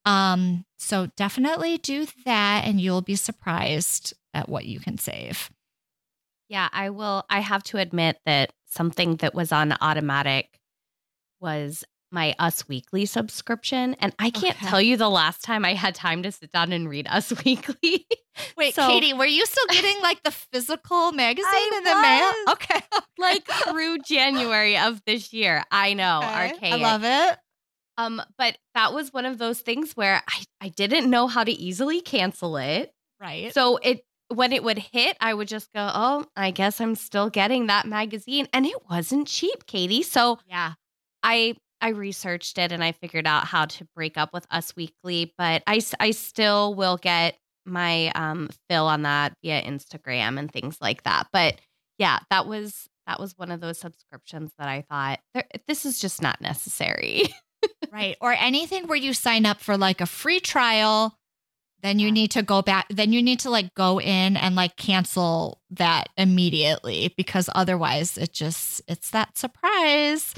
So definitely do that and you'll be surprised at what you can save. Yeah, I will. I have to admit that something that was on automatic was my Us Weekly subscription. And I can't tell you the last time I had time to sit down and read Us Weekly. Wait, Katie, were you still getting like the physical magazine in the mail? Okay. Like through January of this year. I know. Okay. Archaic. I love it. But that was one of those things where I didn't know how to easily cancel it. Right. So when it would hit, I would just go, oh, I guess I'm still getting that magazine. And it wasn't cheap, Katie. So yeah, I researched it and I figured out how to break up with Us Weekly, but I still will get my fill on that via Instagram and things like that. But yeah, that was one of those subscriptions that I thought this is just not necessary. Right. Or anything where you sign up for like a free trial, then you need to go back, then you need to like go in and like cancel that immediately because otherwise it's that surprise.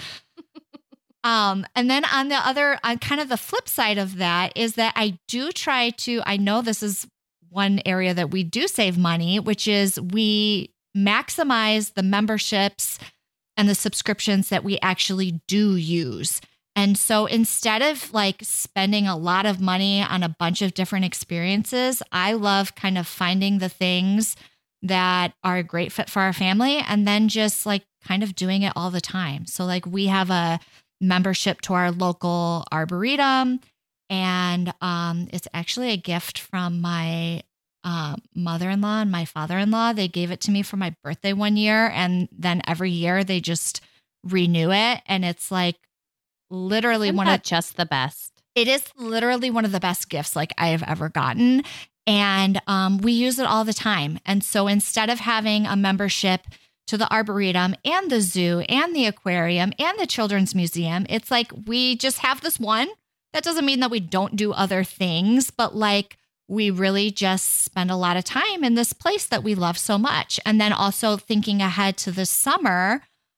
And then on kind of the flip side of that is that I know this is one area that we do save money, which is we maximize the memberships and the subscriptions that we actually do use. And so instead of like spending a lot of money on a bunch of different experiences, I love kind of finding the things that are a great fit for our family and then just like kind of doing it all the time. So like we have a membership to our local arboretum and it's actually a gift from my mother-in-law and my father-in-law. They gave it to me for my birthday one year, and then every year they just renew it. And it's like literally just the best. It is literally one of the best gifts like I have ever gotten. And we use it all the time. And so instead of having a membership to the Arboretum and the zoo and the aquarium and the Children's Museum, it's like we just have this one. That doesn't mean that we don't do other things, but like we really just spend a lot of time in this place that we love so much. And then also thinking ahead to the summer,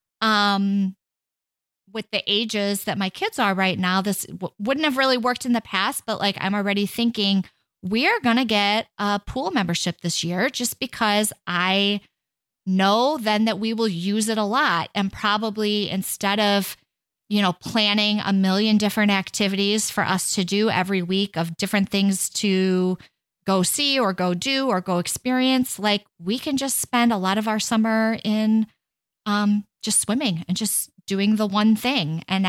with the ages that my kids are right now, this wouldn't have really worked in the past, but like I'm already thinking we are going to get a pool membership this year just because I know then that we will use it a lot. And probably instead of, planning a million different activities for us to do every week of different things to go see or go do or go experience, like we can just spend a lot of our summer in just swimming and just doing the one thing. And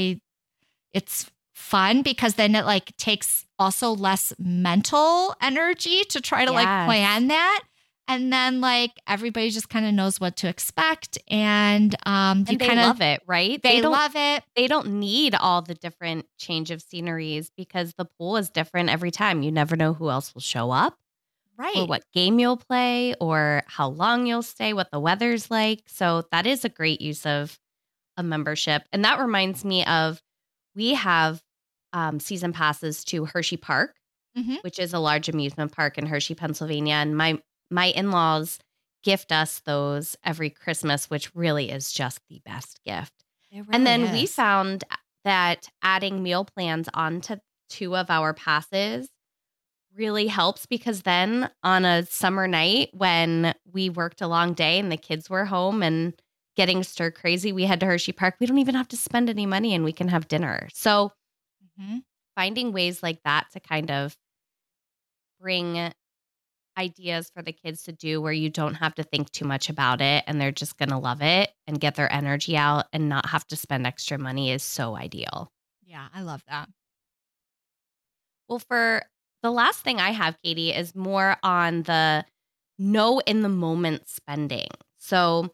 it's fun because then it like takes also less mental energy to try to like plan that. And then like everybody just kind of knows what to expect. And you they kind of love it, right? They love it. They don't need all the different change of sceneries because the pool is different every time. You never know who else will show up. Right. Or what game you'll play or how long you'll stay, what the weather's like. So that is a great use of a membership. And that reminds me of, we have season passes to Hershey Park, which is a large amusement park in Hershey, Pennsylvania. And my in-laws gift us those every Christmas, which really is just the best gift. And then we found that adding meal plans onto 2 of our passes really helps, because then on a summer night when we worked a long day and the kids were home and getting stir crazy, we head to Hershey Park. We don't even have to spend any money and we can have dinner. So finding ways like that to kind of bring ideas for the kids to do where you don't have to think too much about it and they're just going to love it and get their energy out and not have to spend extra money is so ideal. Yeah, I love that. Well, for the last thing I have, Katie, is more on the no in the moment spending. So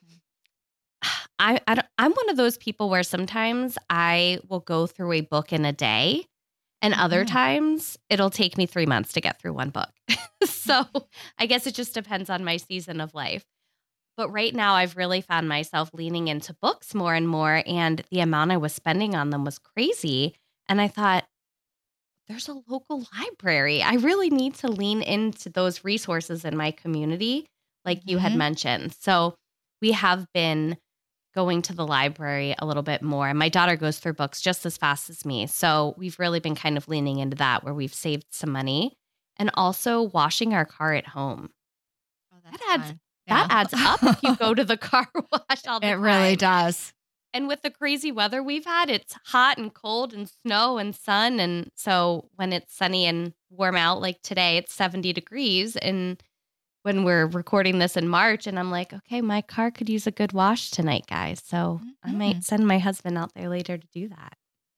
I'm one of those people where sometimes I will go through a book in a day, and other times it'll take me 3 months to get through one book. So I guess it just depends on my season of life. But right now I've really found myself leaning into books more and more, and the amount I was spending on them was crazy. And I thought, there's a local library. I really need to lean into those resources in my community, like you had mentioned. So we have been going to the library a little bit more. And my daughter goes through books just as fast as me. So we've really been kind of leaning into that, where we've saved some money, and also washing our car at home. Oh, that adds up if you go to the car wash all the time. It really does. And with the crazy weather we've had, it's hot and cold and snow and sun. And so when it's sunny and warm out, like today, it's 70 degrees. And when we're recording this in March, and I'm like, okay, my car could use a good wash tonight, guys. So I might send my husband out there later to do that.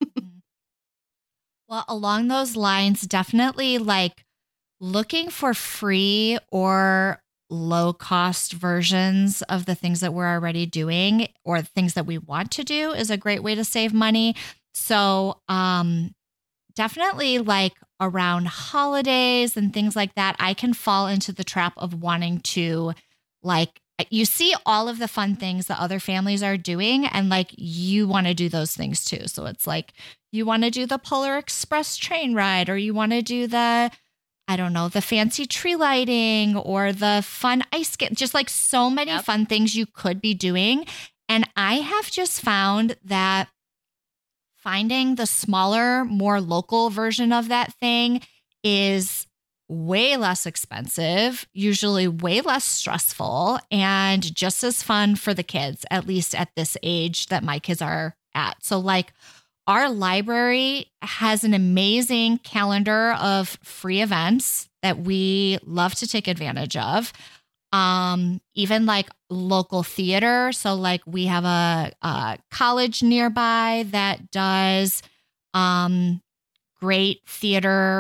Well, along those lines, definitely like looking for free or low cost versions of the things that we're already doing or things that we want to do is a great way to save money. So definitely like around holidays and things like that, I can fall into the trap of wanting to like, you see all of the fun things that other families are doing and like you want to do those things too. So it's like you want to do the Polar Express train ride, or you want to do the fancy tree lighting or the fun ice skate, just like so many fun things you could be doing. And I have just found that finding the smaller, more local version of that thing is way less expensive, usually way less stressful, and just as fun for the kids, at least at this age that my kids are at. So like our library has an amazing calendar of free events that we love to take advantage of. Even like local theater. So like we have a college nearby that does great theater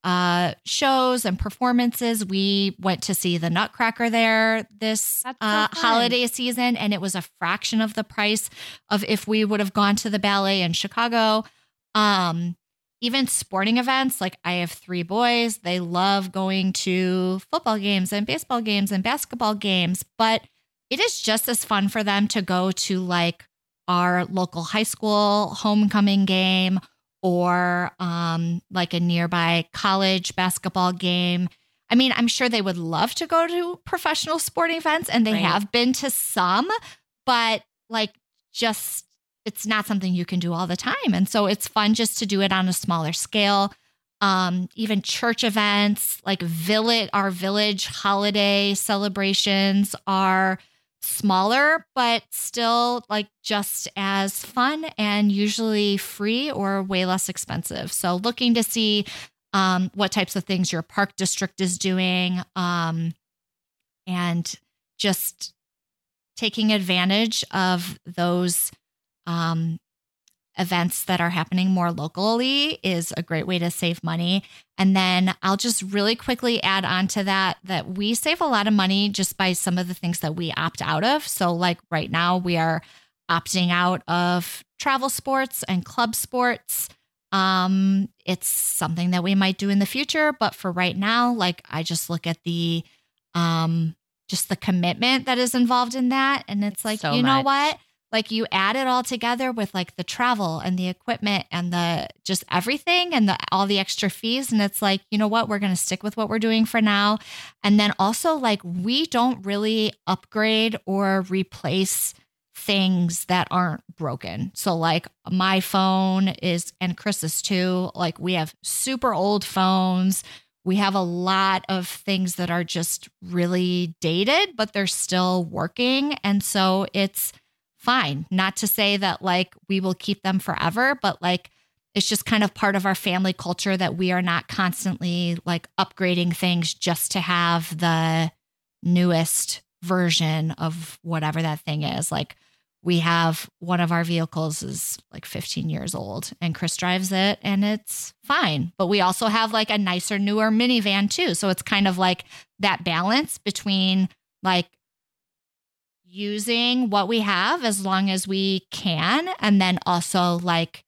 shows and performances. We went to see the Nutcracker there this holiday season, and it was a fraction of the price of if we would have gone to the ballet in Chicago. Even sporting events, like I have 3 boys. They love going to football games and baseball games and basketball games, but it is just as fun for them to go to like our local high school homecoming game or like a nearby college basketball game. I mean, I'm sure they would love to go to professional sporting events, and they have been to some, but like just it's not something you can do all the time. And so it's fun just to do it on a smaller scale. Even church events, like our village holiday celebrations are smaller, but still like just as fun and usually free or way less expensive. So looking to see what types of things your park district is doing, and just taking advantage of those events that are happening more locally is a great way to save money. And then I'll just really quickly add on to that we save a lot of money just by some of the things that we opt out of. So like right now we are opting out of travel sports and club sports. It's something that we might do in the future, but for right now, like I just look at the just the commitment that is involved in that. And it's like, so you know what? Like you add it all together with like the travel and the equipment and the just everything and all the extra fees. And it's like, you know what, we're going to stick with what we're doing for now. And then also like we don't really upgrade or replace things that aren't broken. So like my phone is, and Chris's too, like we have super old phones. We have a lot of things that are just really dated, but they're still working. And so it's fine. Not to say that like we will keep them forever, but like it's just kind of part of our family culture that we are not constantly like upgrading things just to have the newest version of whatever that thing is. Like we have one of our vehicles is like 15 years old and Chris drives it and it's fine. But we also have like a nicer, newer minivan too. So it's kind of like that balance between like using what we have as long as we can, and then also like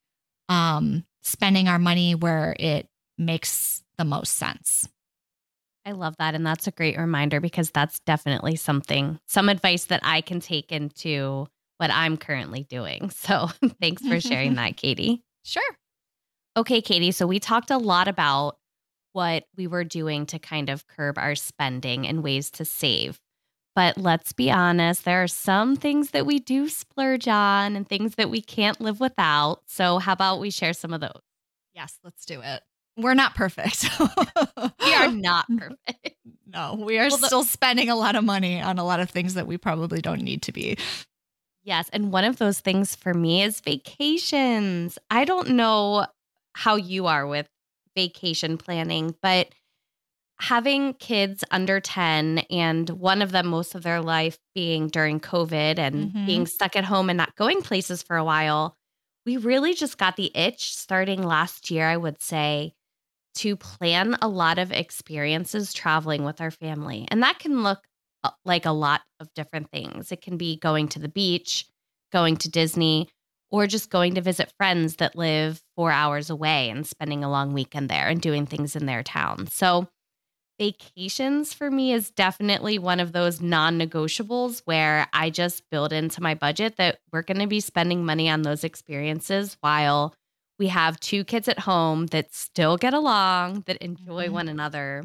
spending our money where it makes the most sense. I love that. And that's a great reminder because that's definitely some advice that I can take into what I'm currently doing. So thanks for sharing that, Katie. Sure. Okay, Katie. So we talked a lot about what we were doing to kind of curb our spending and ways to save. But let's be honest, there are some things that we do splurge on and things that we can't live without. So how about we share some of those? Yes, let's do it. We're not perfect. We are not perfect. No, we are still spending a lot of money on a lot of things that we probably don't need to be. Yes. And one of those things for me is vacations. I don't know how you are with vacation planning, but having kids under 10 and one of them most of their life being during COVID and being stuck at home and not going places for a while, we really just got the itch starting last year, I would say, to plan a lot of experiences traveling with our family. And that can look like a lot of different things. It can be going to the beach, going to Disney, or just going to visit friends that live 4 hours away and spending a long weekend there and doing things in their town. So vacations for me is definitely one of those non-negotiables where I just build into my budget that we're going to be spending money on those experiences while we have 2 kids at home that still get along, that enjoy one another,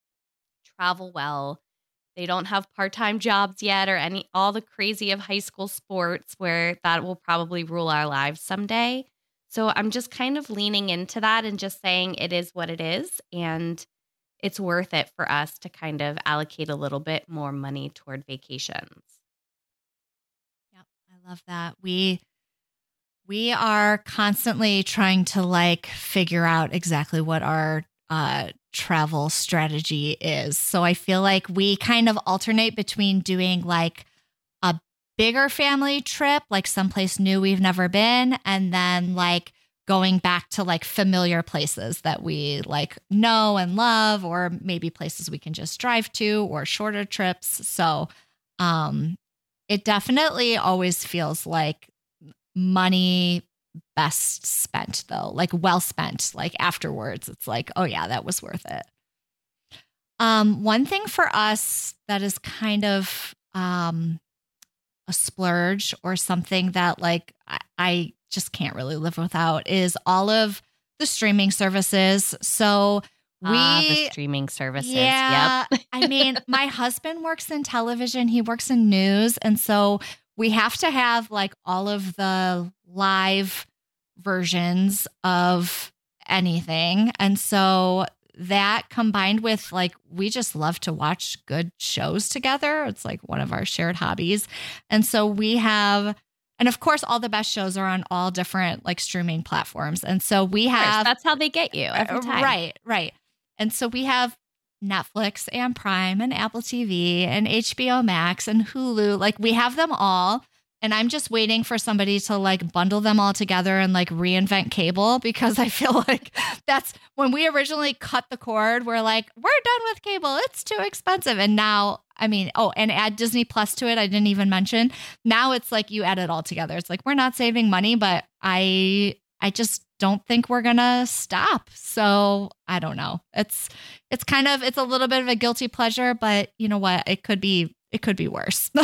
travel well. They don't have part-time jobs yet or all the crazy of high school sports where that will probably rule our lives someday. So I'm just kind of leaning into that and just saying it is what it is. And it's worth it for us to kind of allocate a little bit more money toward vacations. Yep, I love that. We are constantly trying to like figure out exactly what our travel strategy is. So I feel like we kind of alternate between doing like a bigger family trip, like someplace new we've never been, and then like going back to like familiar places that we like know and love, or maybe places we can just drive to, or shorter trips. So it definitely always feels like money best spent, though, like well spent. Like afterwards, it's like, oh yeah, that was worth it. One thing for us that is kind of a splurge, or something that like I just can't really live without, is all of the streaming services. So the streaming services. Yeah. Yep. I mean, my husband works in television. He works in news. And so we have to have like all of the live versions of anything. And so that, combined with like, we just love to watch good shows together. It's like one of our shared hobbies. And so we have, and of course, all the best shows are on all different like streaming platforms. And so we have, that's how they get you every time. Right. And so we have Netflix and Prime and Apple TV and HBO Max and Hulu. Like we have them all. And I'm just waiting for somebody to like bundle them all together and like reinvent cable, because I feel like that's when we originally cut the cord. We're like, we're done with cable. It's too expensive. And now, I mean, and add Disney Plus to it. I didn't even mention. Now it's like you add it all together. It's like we're not saving money, but I just don't think we're gonna stop. So I don't know. It's a little bit of a guilty pleasure, but you know what? It could be worse.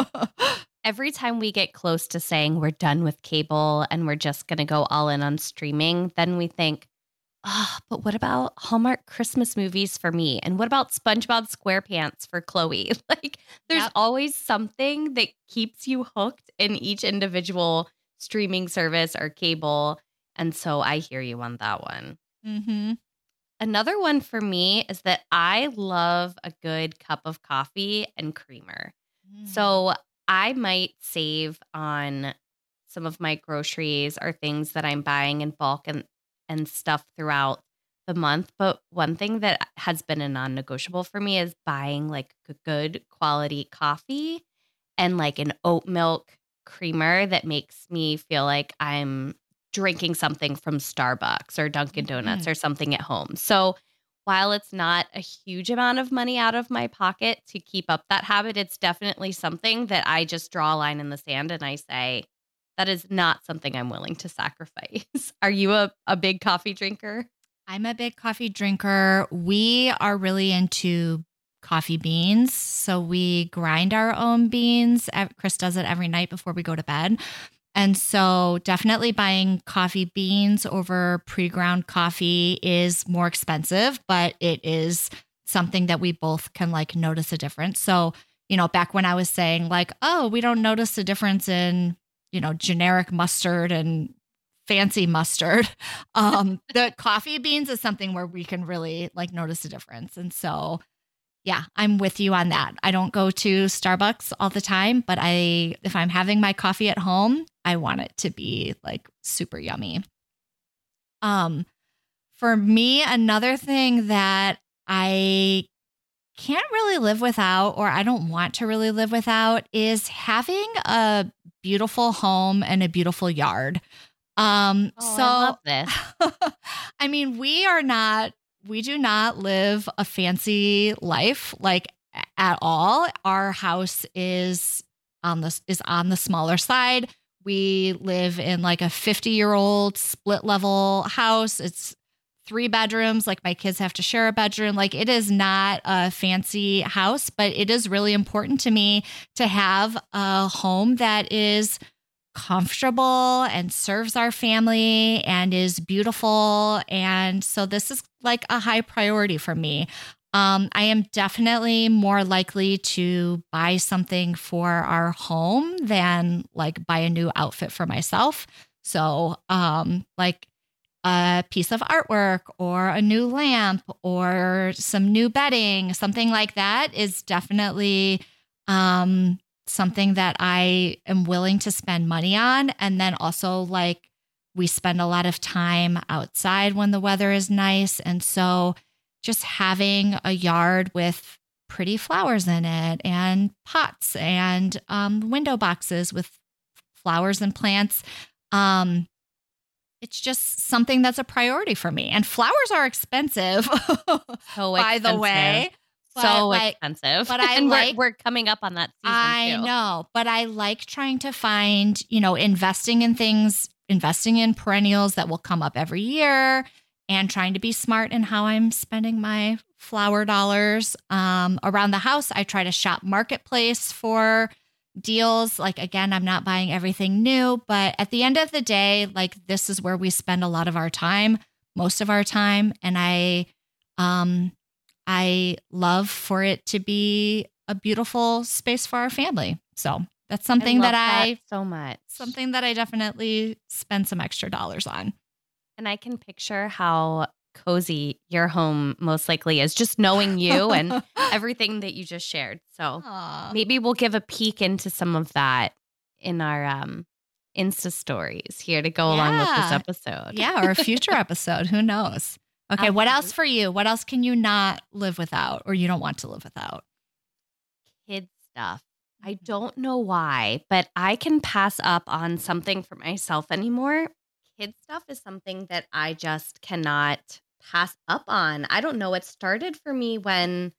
Every time we get close to saying we're done with cable and we're just going to go all in on streaming, then we think, but what about Hallmark Christmas movies for me? And what about SpongeBob SquarePants for Chloe? Like there's always something that keeps you hooked in each individual streaming service or cable. And so I hear you on that one. Mm-hmm. Another one for me is that I love a good cup of coffee and creamer. So I might save on some of my groceries or things that I'm buying in bulk and stuff throughout the month. But one thing that has been a non-negotiable for me is buying like a good quality coffee and like an oat milk creamer that makes me feel like I'm drinking something from Starbucks or Dunkin' Donuts or something at home. So while it's not a huge amount of money out of my pocket to keep up that habit, it's definitely something that I just draw a line in the sand and I say, that is not something I'm willing to sacrifice. Are you a big coffee drinker? I'm a big coffee drinker. We are really into coffee beans. So we grind our own beans. Chris does it every night before we go to bed. And so definitely buying coffee beans over pre-ground coffee is more expensive, but it is something that we both can like notice a difference. So, back when I was saying like, oh, we don't notice a difference in, generic mustard and fancy mustard. The coffee beans is something where we can really like notice a difference. And so, yeah, I'm with you on that. I don't go to Starbucks all the time, but if I'm having my coffee at home, I want it to be like super yummy. For me, another thing that I can't really live without, or I don't want to really live without, is having a beautiful home and a beautiful yard. I love this. I mean, we do not live a fancy life like at all. Our house is on the smaller side. We live in like a 50-year-old split level house. It's 3 bedrooms. Like my kids have to share a bedroom. Like it is not a fancy house, but it is really important to me to have a home that is comfortable and serves our family and is beautiful. And so this is like a high priority for me. I am definitely more likely to buy something for our home than like buy a new outfit for myself. So like a piece of artwork or a new lamp or some new bedding, something like that is definitely something that I am willing to spend money on. And then also like we spend a lot of time outside when the weather is nice. And so just having a yard with pretty flowers in it and pots and window boxes with flowers and plants it's just something that's a priority for me. And flowers are expensive, by the way. So expensive. But I and like, we're coming up on that season I too. know, but I like trying to find, investing in things, investing in perennials that will come up every year, and trying to be smart in how I'm spending my flower dollars. Around the house, I try to shop Marketplace for deals. Like, again, I'm not buying everything new, but at the end of the day, like, this is where we spend a lot of our time, most of our time. And I love for it to be a beautiful space for our family. So that's something so much. Something that I definitely spend some extra dollars on. And I can picture how cozy your home most likely is, just knowing you and everything that you just shared. So maybe we'll give a peek into some of that in our Insta stories here to go along with this episode. Yeah, or a future episode. Who knows? Okay, what else for you? What else can you not live without, or you don't want to live without? Kid stuff. I don't know why, but I can pass up on something for myself anymore. Kid stuff is something that I just cannot pass up on. I don't know. It started for me when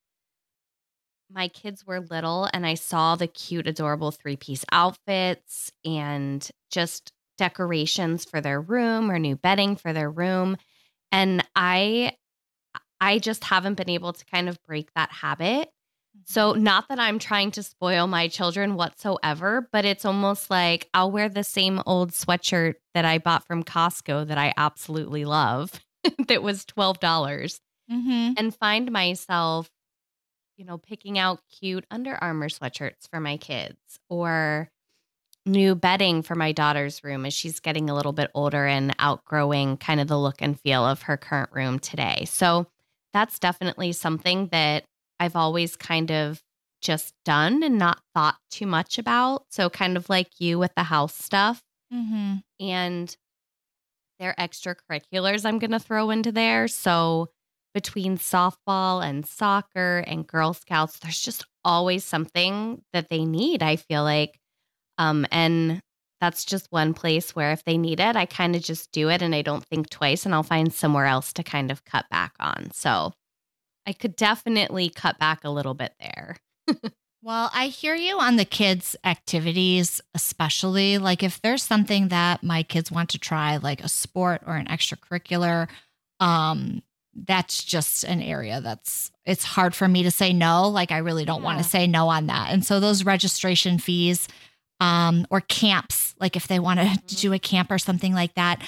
my kids were little and I saw the cute, adorable 3-piece outfits and just decorations for their room or new bedding for their room. And I just haven't been able to kind of break that habit. So not that I'm trying to spoil my children whatsoever, but it's almost like I'll wear the same old sweatshirt that I bought from Costco that I absolutely love that was $12 and find myself, picking out cute Under Armour sweatshirts for my kids or new bedding for my daughter's room as she's getting a little bit older and outgrowing kind of the look and feel of her current room today. So that's definitely something that I've always kind of just done and not thought too much about. So kind of like you with the house stuff and their extracurriculars I'm going to throw into there. So between softball and soccer and Girl Scouts, there's just always something that they need, I feel like. And that's just one place where if they need it, I kind of just do it and I don't think twice and I'll find somewhere else to kind of cut back on. So I could definitely cut back a little bit there. Well, I hear you on the kids' activities, especially like if there's something that my kids want to try, like a sport or an extracurricular, that's just an area it's hard for me to say no. Like I really don't want to say no on that. And so those registration fees, or camps, like if they want to do a camp or something like that,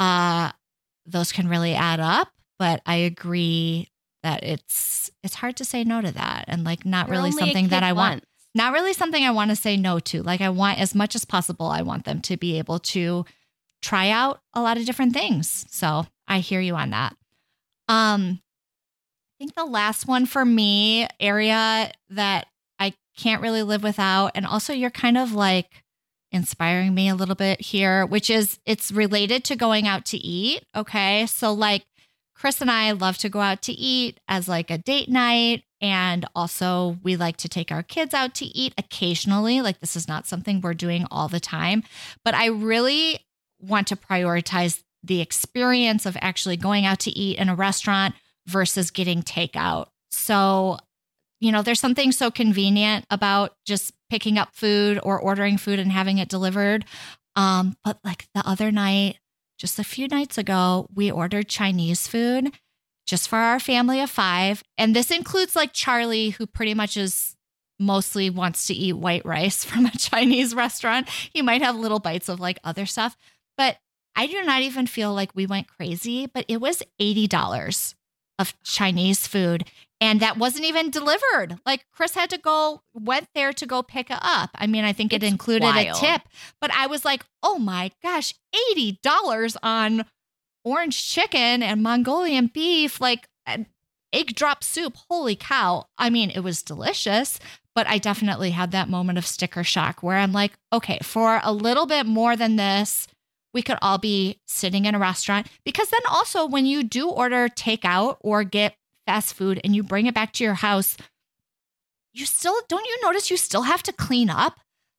those can really add up. But I agree that it's hard to say no to that, and like not really something that I want. Not really something I want to say no to. Like I want as much as possible. I want them to be able to try out a lot of different things. So I hear you on that. I think the last one for me, area that I can't really live without, and also you're kind of like inspiring me a little bit here, which is it's related to going out to eat. Okay. So like Chris and I love to go out to eat as like a date night. And also we like to take our kids out to eat occasionally. Like this is not something we're doing all the time, but I really want to prioritize the experience of actually going out to eat in a restaurant versus getting takeout. So, there's something so convenient about just picking up food or ordering food and having it delivered. But like the other night, just a few nights ago, we ordered Chinese food just for our family of 5. And this includes like Charlie, who pretty much mostly wants to eat white rice from a Chinese restaurant. He might have little bites of like other stuff, but I do not even feel like we went crazy, but it was $80 of Chinese food. And that wasn't even delivered. Like Chris went there to go pick it up. I mean, I think it included a tip, but I was like, oh my gosh, $80 on orange chicken and Mongolian beef, like egg drop soup. Holy cow. I mean, it was delicious, but I definitely had that moment of sticker shock where I'm like, okay, for a little bit more than this, we could all be sitting in a restaurant. Because then also when you do order takeout or get fast food and you bring it back to your house, don't you notice you still have to clean up?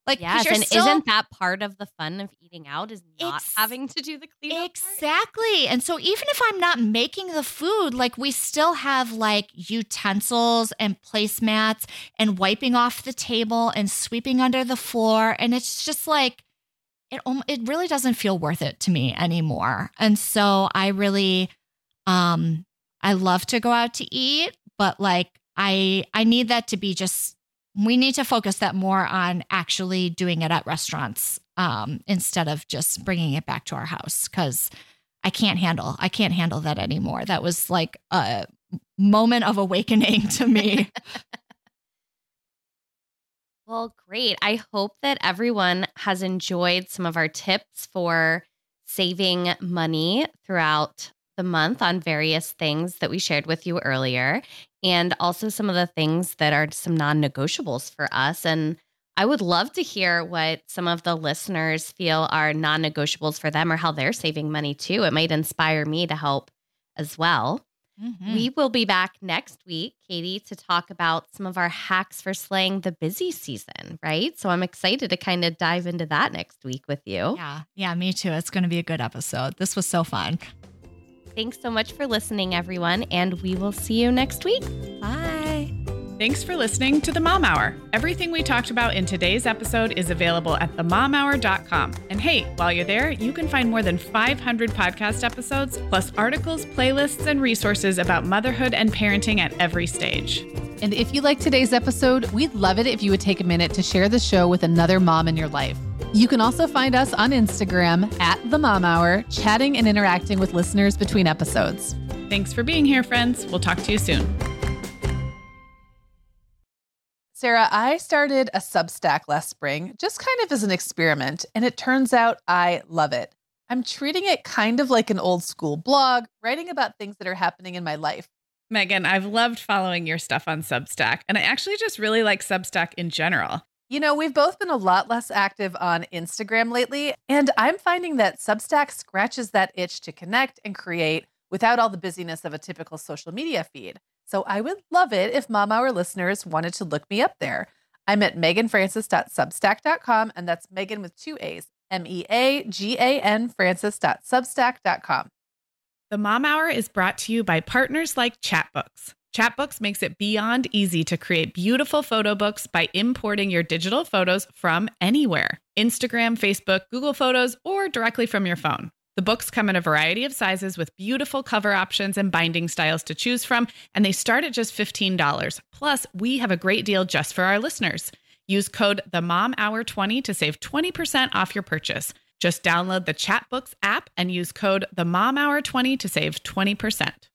Like, yes, and isn't that part of the fun of eating out is not having to do the cleanup? Exactly. And so even if I'm not making the food, like we still have like utensils and placemats and wiping off the table and sweeping under the floor. And it's just like, it really doesn't feel worth it to me anymore. And so I really, I love to go out to eat, but like I need that to be just, we need to focus that more on actually doing it at restaurants instead of just bringing it back to our house, because I can't handle that anymore. That was like a moment of awakening to me. Well, great. I hope that everyone has enjoyed some of our tips for saving money throughout the month on various things that we shared with you earlier, and also some of the things that are some non-negotiables for us. And I would love to hear what some of the listeners feel are non-negotiables for them or how they're saving money too. It might inspire me to help as well. Mm-hmm. We will be back next week, Katie, to talk about some of our hacks for slaying the busy season, right? So I'm excited to kind of dive into that next week with you. Yeah, me too. It's going to be a good episode. This was so fun. Thanks so much for listening, everyone, and we will see you next week. Bye. Thanks for listening to The Mom Hour. Everything we talked about in today's episode is available at themomhour.com. And hey, while you're there, you can find more than 500 podcast episodes, plus articles, playlists, and resources about motherhood and parenting at every stage. And if you like today's episode, we'd love it if you would take a minute to share the show with another mom in your life. You can also find us on Instagram at The Mom Hour, chatting and interacting with listeners between episodes. Thanks for being here, friends. We'll talk to you soon. Sarah, I started a Substack last spring, just kind of as an experiment, and it turns out I love it. I'm treating it kind of like an old school blog, writing about things that are happening in my life. Megan, I've loved following your stuff on Substack, and I actually just really like Substack in general. You know, we've both been a lot less active on Instagram lately, and I'm finding that Substack scratches that itch to connect and create without all the busyness of a typical social media feed. So I would love it if Mom Hour listeners wanted to look me up there. I'm at meganfrancis.substack.com, and that's Megan with 2 A's, MEAGAN Francis.substack.com. The Mom Hour is brought to you by partners like Chatbooks. Chatbooks makes it beyond easy to create beautiful photo books by importing your digital photos from anywhere. Instagram, Facebook, Google Photos, or directly from your phone. The books come in a variety of sizes with beautiful cover options and binding styles to choose from, and they start at just $15. Plus, we have a great deal just for our listeners. Use code TheMomHour20 to save 20% off your purchase. Just download the Chatbooks app and use code TheMomHour20 to save 20%.